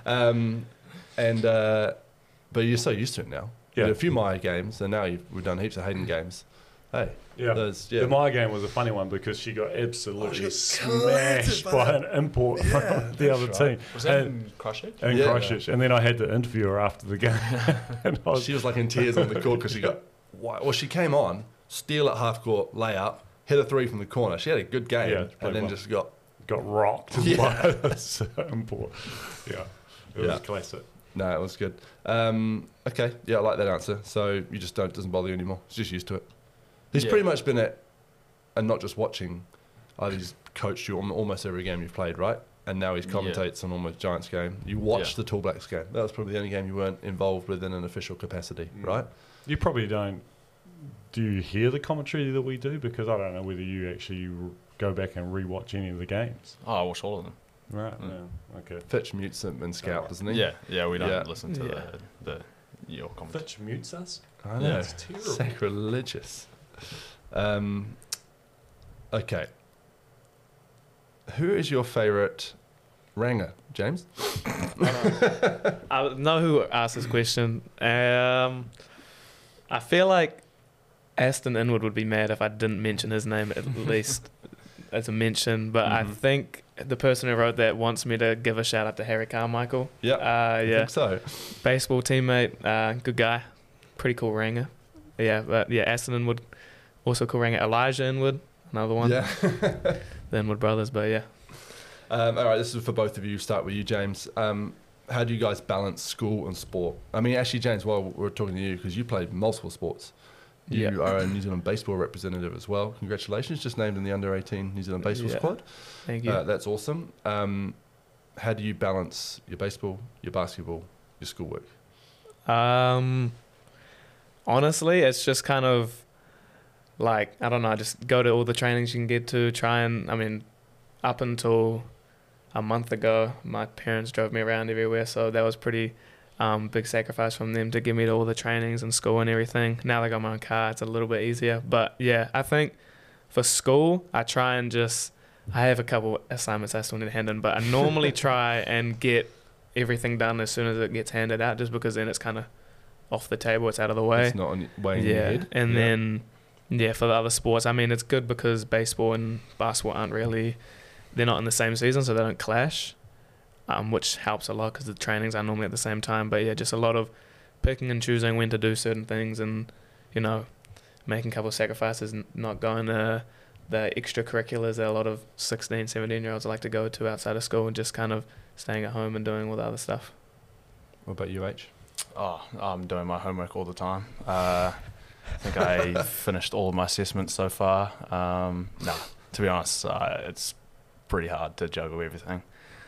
But you're so used to it now. Yeah. You did a few Maya games, and now we've done heaps of Hayden games. Hey, Yeah. yeah. The Maya game was a funny one because she got absolutely got smashed collected by an import from the other team. Was that And- in Christchurch? in Yeah. Christchurch. And then I had to interview her after the game. And I was, She was like in tears on the court because she got. Well, she came on, steal at half court, layup, hit a 3 from the corner. She had a good game, Yeah, played and then well. just got. got rocked Yeah. by this import. Yeah, it was Yeah. a classic. No, it was good. Okay, yeah, I like that answer. So you just doesn't bother you anymore. It's just used to it. He's Yeah. pretty much been at, and not just watching. He's coached you on almost every game you've played, right? And now he commentates on almost Giants game. You watched the Tall Blacks game. That was probably the only game you weren't involved with in an official capacity, right? You probably don't. Do you hear the commentary that we do? Because I don't know whether you actually go back and rewatch any of the games? Oh, I watch all of them. Right. Mm. Yeah. Okay. Fitch mutes them in Scout, doesn't he? Yeah, we don't Yeah. listen to Yeah. your commentary. Fitch mutes us. I know. Yeah. It's terrible. Sacrilegious. Okay. Who is your favourite ranger, James? I know who asked this question. I feel like Aston Inwood would be mad if I didn't mention his name at least as a mention, but I Mhm. think the person who wrote that wants me to give a shout out to Harry Carmichael. Yeah, I Yeah, think so. baseball teammate, good guy, pretty cool ranger. Yeah, but yeah, Aston Inwood, also cool ranger. Elijah Inwood, another one. Yeah. The Inwood brothers, but yeah. All right, this is for both of you. Start with you, James. How do you guys balance school and sport? I mean, actually, James, while we're talking to you, because you played multiple sports. You Yeah. are a New Zealand baseball representative as well. Congratulations, just named in the under-18 New Zealand baseball Yeah. squad. Thank you. That's awesome. How do you balance your baseball, your basketball, your schoolwork? Honestly, it's just kind of like, I don't know, just go to all the trainings you can get to, try and, I mean, up until a month ago, my parents drove me around everywhere, so that was pretty big sacrifice from them to get me to all the trainings and school and everything. Now they got my own car, it's a little bit easier. But yeah, I think for school, I try and just, I have a couple assignments I still need to hand in, but I normally try and get everything done as soon as it gets handed out, just because then it's kind of off the table, it's out of the way. It's not weighing in your head. And then, yeah, for the other sports, I mean, it's good because baseball and basketball aren't really, they're not in the same season, so they don't clash, which helps a lot because the trainings are normally at the same time. But yeah, just a lot of picking and choosing when to do certain things and, you know, making a couple of sacrifices, not going to the extracurriculars that a lot of 16, 17-year-olds like to go to outside of school, and just kind of staying at home and doing all the other stuff. What about you, H? Oh, I'm doing my homework all the time. I think I finished all of my assessments so far. No, to be honest, it's pretty hard to juggle everything.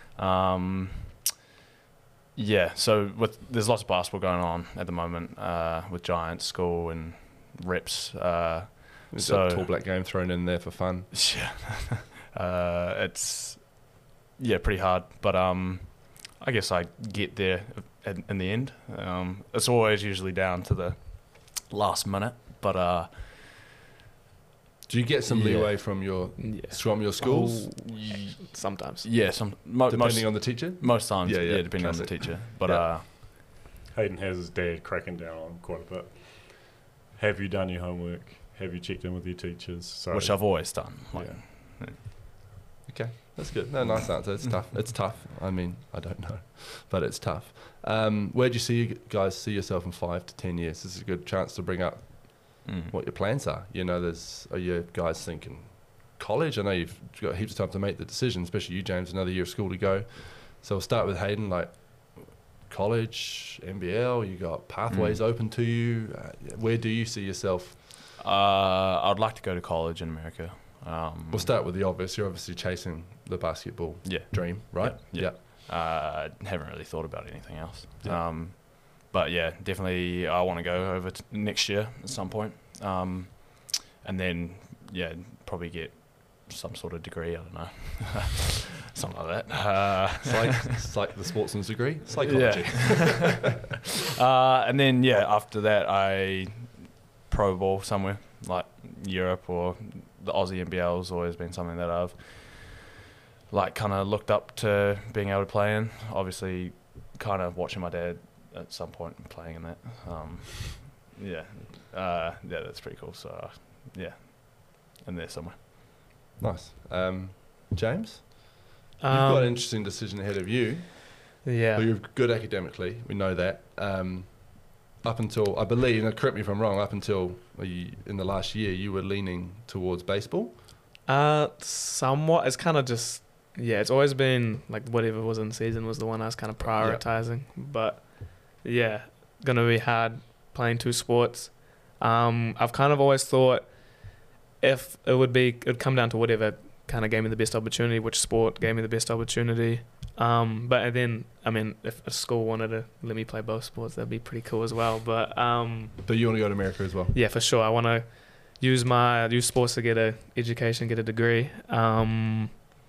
Yeah, so there's lots of basketball going on at the moment with Giants, school, and reps. Is So- that tall black game thrown in there for fun? Yeah, it's pretty hard, but I guess I get there in the end. It's always usually down to the last minute, but Do you get some Yeah. leeway from your Yeah. schools, Sometimes. yeah, depending on the teacher? most times, Yeah, yeah, depending on the classic. teacher. But Yeah. Hayden has his dad cracking down on him quite a bit. Have you done your homework? Have you checked in with your teachers? So which I've always done. Like, Yeah. Okay, that's good. No, nice answer. It's tough. It's tough. I mean, I don't know, but it's tough. Where do you see you guys see yourself in 5 to 10 years? This is a good chance to bring up what your plans are. You know, are you guys thinking college? I know you've got heaps of time to make the decision, especially you, James, another year of school to go. So we'll start with Hayden, like college, NBL, you got pathways open to you. Where do you see yourself? I'd like to go to college in America. We'll start with the obvious. You're obviously chasing the basketball Yeah. dream, right? Yeah. Haven't really thought about anything else. Yeah. But yeah, definitely I want to go over next year at some point. And then, yeah, probably get some sort of degree, I don't know. Something like that. It's like the sportsman's degree, psychology. And then, yeah, after that, I pro ball somewhere, like Europe or the Aussie NBL's always been something that I've like kind of looked up to being able to play in. Obviously, kind of watching my dad at some point playing in that. Yeah, that's pretty cool. So, yeah, in there somewhere. Nice. James, you've got an interesting decision ahead of you. Yeah. Well, you're good academically, we know that. Up until, I believe, and correct me if I'm wrong, up until in the last year, you were leaning towards baseball. Somewhat. It's kind of just, yeah, it's always been like whatever was in season was the one I was kind of prioritizing. But yeah, gonna be hard playing two sports. I've kind of always thought if it'd come down to whatever kind of gave me the best opportunity, which sport gave me the best opportunity. But then, I mean, if a school wanted to let me play both sports, that'd be pretty cool as well. But But you want to go to America as well? yeah, for sure. I want to use sports to get a education, get a degree. I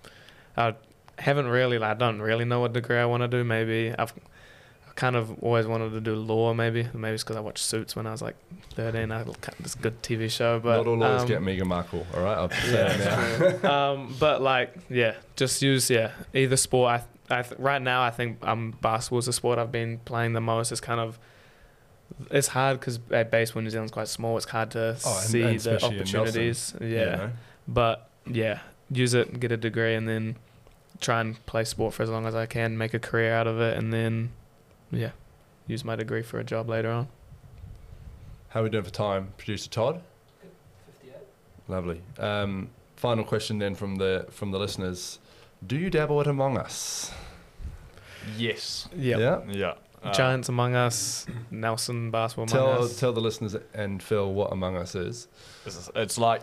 don't really know what degree I want to do. Maybe I've kind of always wanted to do law. Maybe it's because I watched Suits when I was like 13. This good TV show, but not all lawyers get Meghan Markle. All right, I'll say it now. but like, just use either sport. Right now I think basketball's the sport I've been playing the most. It's hard because at base when New Zealand's quite small, it's hard to see and the especially in opportunities. Nelson, you know? But use it, get a degree, and then try and play sport for as long as I can, make a career out of it, and then use my degree for a job later on. How are we doing for time, producer Todd? 58. Lovely. Final question then from the listeners: do you dabble at Among Us? Yes. Yeah. Yeah. Giants Among Us, Nelson Basketball Among Us. Tell the listeners and Phil what Among Us is. It's like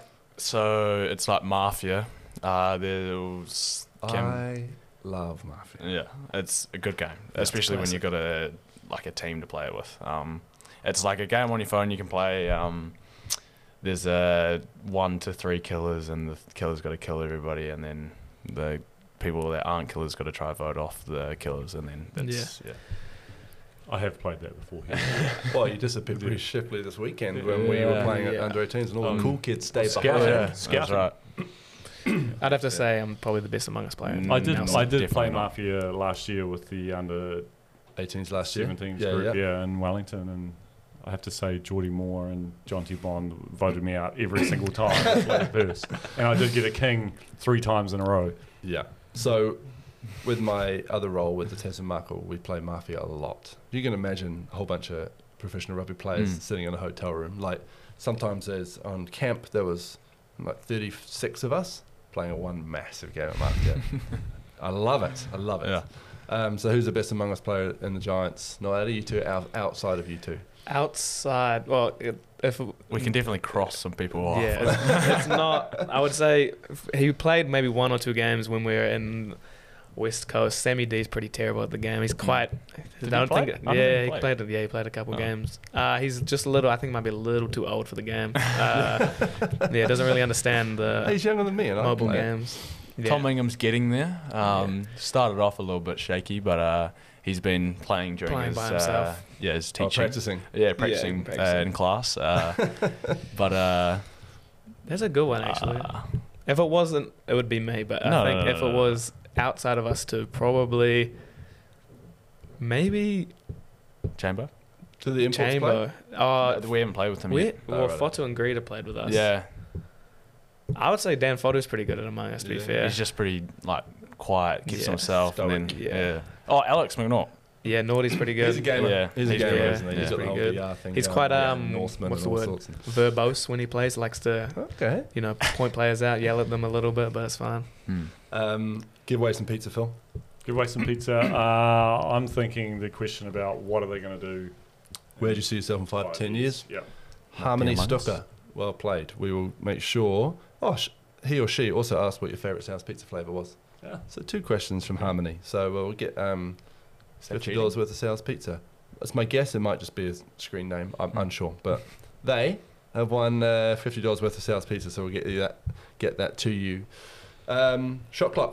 Mafia. There's I love Mafia. Yeah, it's a good game, especially when you've got a team to play it with. It's like a game on your phone you can play. There's 1 to 3 killers, and the killer's got to kill everybody, and then the people that aren't killers got to try to vote off the killers, and then that's I have played that before. Well, you disappeared pretty swiftly this weekend when we were playing at under 18s, and all the cool kids stayed behind. That's right. I'd have to say I'm probably the best Among Us player. I did Definitely play not. Mafia last year with the under 18s last year. 17s group, in Wellington, and I have to say Geordie Moore and John T. Bond voted me out every single time I played first, and I did get a king 3 times in a row. Yeah. So, with my other role with the Tasman Markle, we play Mafia a lot. You can imagine a whole bunch of professional rugby players sitting in a hotel room. Like, sometimes on camp, there was like 36 of us playing one massive game of Mafia. I love it. Yeah. So who's the best Among Us player in the Giants? Not out of you two, outside of you two. Outside, well, if We can definitely cross some people off. yeah, it's not. I would say he played maybe 1 or 2 games when we were in West Coast. Sammy D's pretty terrible at the game. He's quite. Did he play? He played. Yeah, he played a couple games. He's just a little. I think might be a little too old for the game. Doesn't really understand the He's younger than me, and mobile I play. games. Yeah. Tom Ingham's getting there. Started off a little bit shaky, but he's been playing during Playing his by himself. his Oh, teaching. practicing. Practicing in class. But There's a good one actually. If it wasn't, it would be me. But I think if it was outside of us two, probably maybe Chamber. To the imports play? Chamber. We haven't played with him yet. Oh, right. Fotu and Greta played with us. Yeah, I would say Dan Fotu's pretty good at Among Us, to be Yeah. fair. he's just pretty quiet, keeps to himself, and then stoic. Yeah. Oh, Alex McNaught. Yeah, Naughty's pretty good. He's a gamer. Yeah. He's a He's gamer, good. isn't he? Yeah. He's got the Pretty whole good. VR thing. He's going, quite Norseman what's and the all word? sorts. Verbose when he plays. Likes to Okay. point players out, yell at them a little bit, but it's fine. Give away some pizza, Phil. Give away some pizza. I'm thinking the question about what are they going to do. Where do you see yourself in 5 to 10 years? Yeah. Harmony Among Us. Stucker. Well played. We will make sure. He or she also asked what your favourite Sounds pizza flavour was. Yeah. So 2 questions from Harmony. So we'll get $50 worth of Sounds pizza. That's my guess. It might just be a screen name. I'm unsure. But they have won $50 worth of Sounds pizza. So we'll get that to you. Shot clock.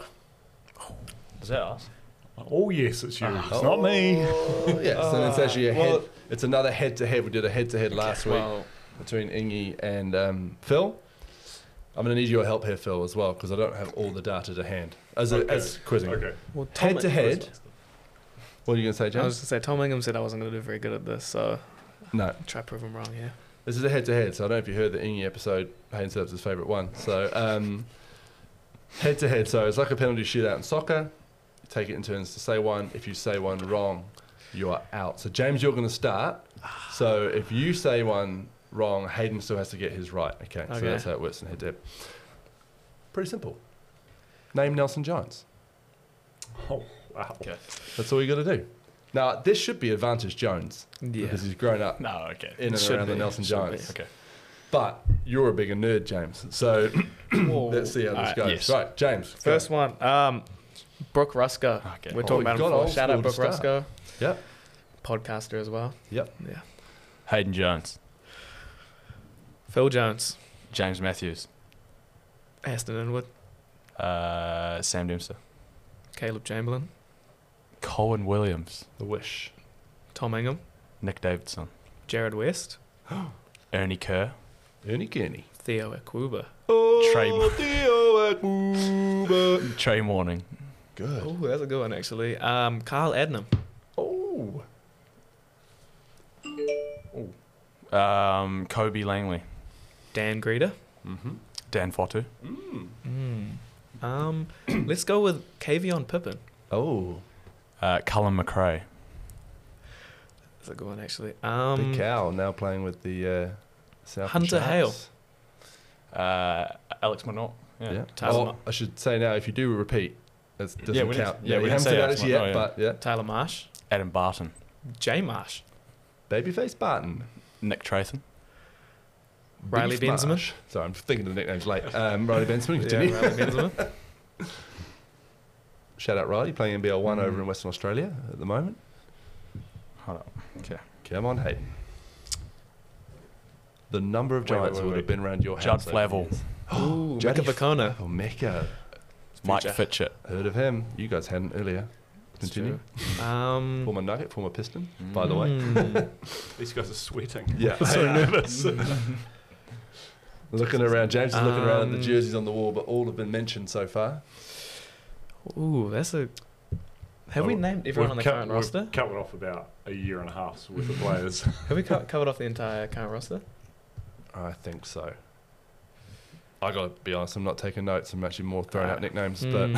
Is that us? Oh yes, it's you. It's not me. Yes, and it's actually it's another head-to-head. We did a head-to-head last week between Ingy and Phil. I'm going to need your help here, Phil, as well, because I don't have all the data to hand as quizzing. Okay. Well, Head-to-head. What are you going to say, I was James? going to say Tom Ingham said I wasn't going to do very good at this, so No. try to prove him wrong here. This is a head-to-head, so I don't know if you heard the Ingy episode. Hayden said it was his favourite one. So head-to-head. So it's like a penalty shootout in soccer. You take it in turns to say one. If you say one wrong, you are out. So James, you're going to start. So if you say one wrong, Hayden still has to get his right. Okay. So that's how it works in head-to-head. Pretty simple. Name Nelson Giants. Oh wow. Okay. That's all you got to do. Now this should be Advantage Jones Yeah. because he's grown up No, okay. in and Should around the be, Nelson should Giants. Okay. But you're a bigger nerd, James. So let's see how this Alright, goes. yes. Right, James. go. First one, Brooke Rusker. Okay. We're Oh, talking we've about him got before. old Shout out school Brooke to start. Rusker. Yep. Podcaster as well. Yep. Yeah. Hayden Jones. Phil Jones. James Matthews. Aston Inwood, Sam Dempster. Caleb Chamberlain, Colin Williams. The Wish. Tom Ingham, Nick Davidson. Jared West, Ernie Kerr. Ernie Kearney. Theo Akuba. Oh, Trey- Theo Akuba. Trey Morning. Good. Oh, that's a good one actually. Carl Adnam, Oh. Kobe Langley. Dan Greeder. Mm-hmm. Dan Fotu. Let's go with Kavion Pippin. Oh. Cullen McRae. That's a good one actually. Big Cow now playing with the South Hunter Hale. Alex Minot. Yeah. Tyler, Oh, I should say now, if you do repeat, it doesn't Yeah, we didn't- count. yeah, we we didn't haven't say said Alex that yet, Minot, yeah. but yeah. Tyler Marsh, Adam Barton. Jay Marsh, Babyface Barton. Nick Tratham. Riley Beef Benzema. Marsh. Sorry, I'm thinking of the nicknames late. Riley Benzema, continue. Yeah, Riley Benzema. Shout out Riley, playing NBL 1 over in Western Australia at the moment. Hold up. Okay. Come on, Hayden. The number of Giants would have been around your Judd house. over Flavel. the years. Ooh, Juddy Mecca Vacona. Oh, Mecca. Mike Future. Fitchett. Heard of him. You guys hadn't earlier. It's Continue. true. Former Nugget, former Piston, by the way. These guys are sweating. Yeah. So nervous. Looking around, James is looking around at the Um, jerseys on the wall, but all have been mentioned so far. Ooh, that's a. Have we Well, named everyone on the current roster? We've covered off about a year and a half's worth of players. Have we covered off the entire current roster? I think so. I gotta be honest, I'm not taking notes. I'm actually more throwing out nicknames, but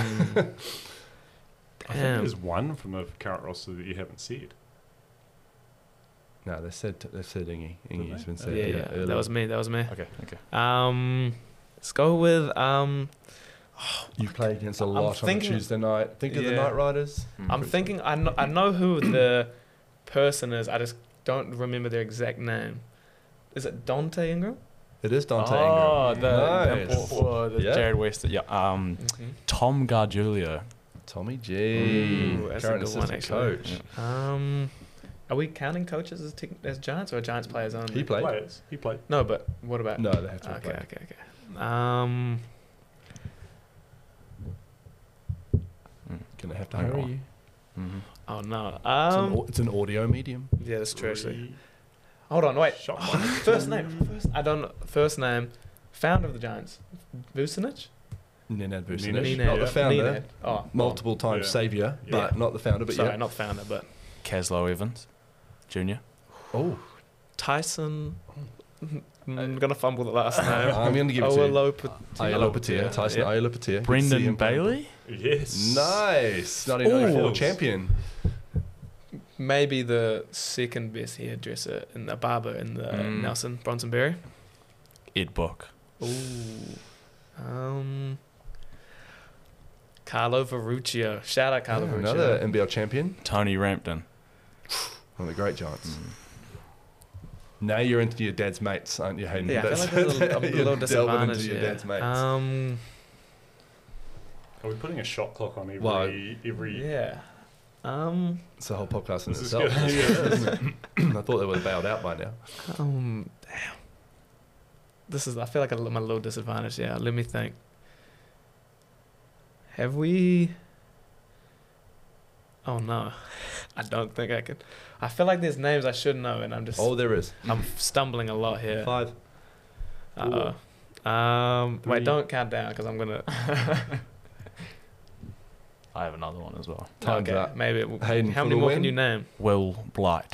I think there's one from the current roster that you haven't said. no, they said Ingy. Ingy's been yeah, said. yeah, earlier. that was me. Okay. Let's go with You play against a lot on a thinking- Tuesday night. Think of the Yeah. Night Riders. I'm thinking I know who the person is. I just don't remember their exact name. Is it Dante Ingram? It is Dante Oh, Ingram. the Nice. for the Yeah. Jared West. Yeah. Tom Gargiulio. Tommy G, Ooh, that's a current good one, assistant actually. coach. Are we counting coaches as Giants or Giants players only? He played. Players. He played. No, but what about? No, they have to Okay, play. okay. Gonna have to Hang hurry on. you. Mm-hmm. Oh no. It's an audio medium. Yeah, that's true actually. Hold on, wait. Shot First name. I don't know. First name. Founder of the Giants. Vucinic? Nenad Vucinic, Nenad, not the yeah. founder. Nenad. Oh, Multiple times Yeah. saviour, but Yeah. not the founder. But sorry, yeah. not founder, but Caslow Evans, Jr. Oh, Tyson. I'm gonna fumble the last name. I'm gonna give it to you. Ayala Patia, Tyson Ayala Patia. Good to see Brendan him playing. Bailey. Yes. Nice, 1994 Ooh. champion. Maybe the second best hairdresser in the barber in the Nelson Bronsonberry. Ed Book. Ooh. Carlo Verruccio. Shout out Carlo Yeah, Verruccio. another NBL champion. Tony Rampton. One of the great Giants. Now you're into your dad's mates, aren't you, Hayden? Yeah, I feel like That's- there's a you're little delving disadvantage into your here. dad's mates. Are we putting a shot clock on every? Well, every Yeah. It's the whole podcast in This is itself. good. Yeah, isn't it? I thought they would have bailed out by now. Damn. This is. I feel like I'm a little disadvantaged. Yeah. Let me think. Have we? Oh no, I don't think I could. I feel like there's names I should know, and I'm just. Oh, there is. I'm stumbling a lot here. 5. Wait, 3. don't count down because I'm gonna. I have another one as well. Time's okay, up. maybe. Hayden, How for many the more win? can you name? Will Blight.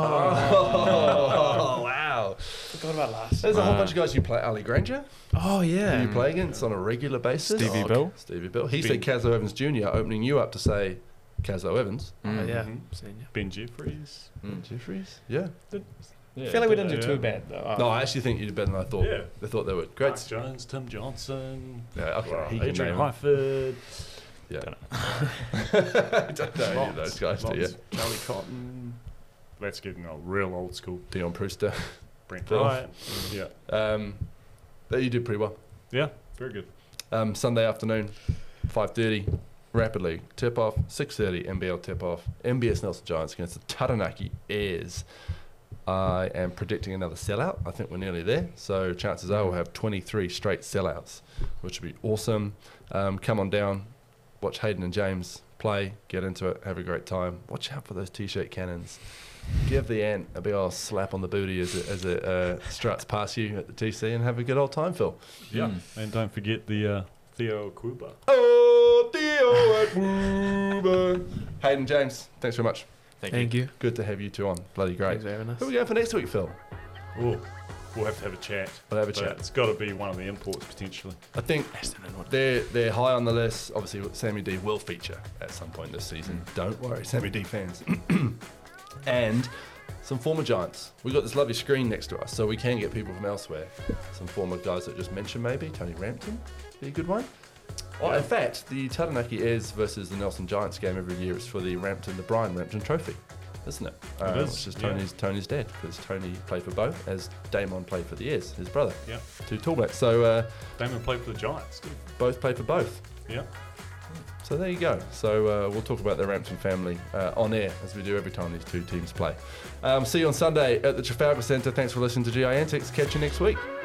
Oh, wow. Forgot about last. There's a whole bunch of guys you play. Ali Granger, Oh yeah. who you play against on a regular basis. Stevie Bill. Stevie Bill. He said Caslow Evans Jr., opening you up to say Caslow Evans. Oh yeah. Mhm. Senior. Ben Jeffries. Jeffries? Yeah. I feel like we didn't do yeah. too bad though. Oh. No, I actually think you did better than I thought. Yeah. They thought they were great. Mark Jones, Tim Johnson, Yeah, okay. well, he can Adrian name 'em. Highford. Yeah. Don't I don't know any of those guys, do you? Charlie Cotton. That's getting real old school. Dion Brewster. Brent Bill. Wright. Yeah. But you did pretty well. Yeah. Very good. Sunday afternoon, 5:30, rapidly tip-off, 6:30 NBL tip-off, MBS Nelson Giants against the Taranaki Airs. I am predicting another sellout. I think we're nearly there. So chances are we'll have 23 straight sellouts, which would be awesome. Come on down, watch Hayden and James play, get into it, have a great time. Watch out for those T-shirt cannons. Give the ant a big old slap on the booty as it struts past you at the TC, and have a good old time, Phil. Yeah, and don't forget the Theo Akuba. Oh, Theo Akuba. Hayden, James, thanks very much. Thank you. Good to have you two on. Bloody great. Thanks for having us. Who are we going for next week, Phil? Oh, we'll have to have a chat. We'll have a But chat. It's got to be one of the imports potentially. I think they're high on the list. Obviously, Sammy D will feature at some point this season. Don't worry, Sammy D fans. And some former Giants. We've got this lovely screen next to us, so we can get people from elsewhere. Some former guys that just mentioned maybe. Tony Rampton, be a good one. Oh, in fact, the Taranaki Airs versus the Nelson Giants game every year is for the Brian Rampton Trophy, isn't it? It is, Which is yeah. Tony's dad, because Tony played for both, as Damon played for the Airs, his brother. Yeah. Two tallbacks. So Damon played for the Giants too. both played for both. Yeah. So there you go. So we'll talk about the Rampton family on air, as we do every time these two teams play. See you on Sunday at the Trafalgar Centre. Thanks for listening to GI Antics. Catch you next week.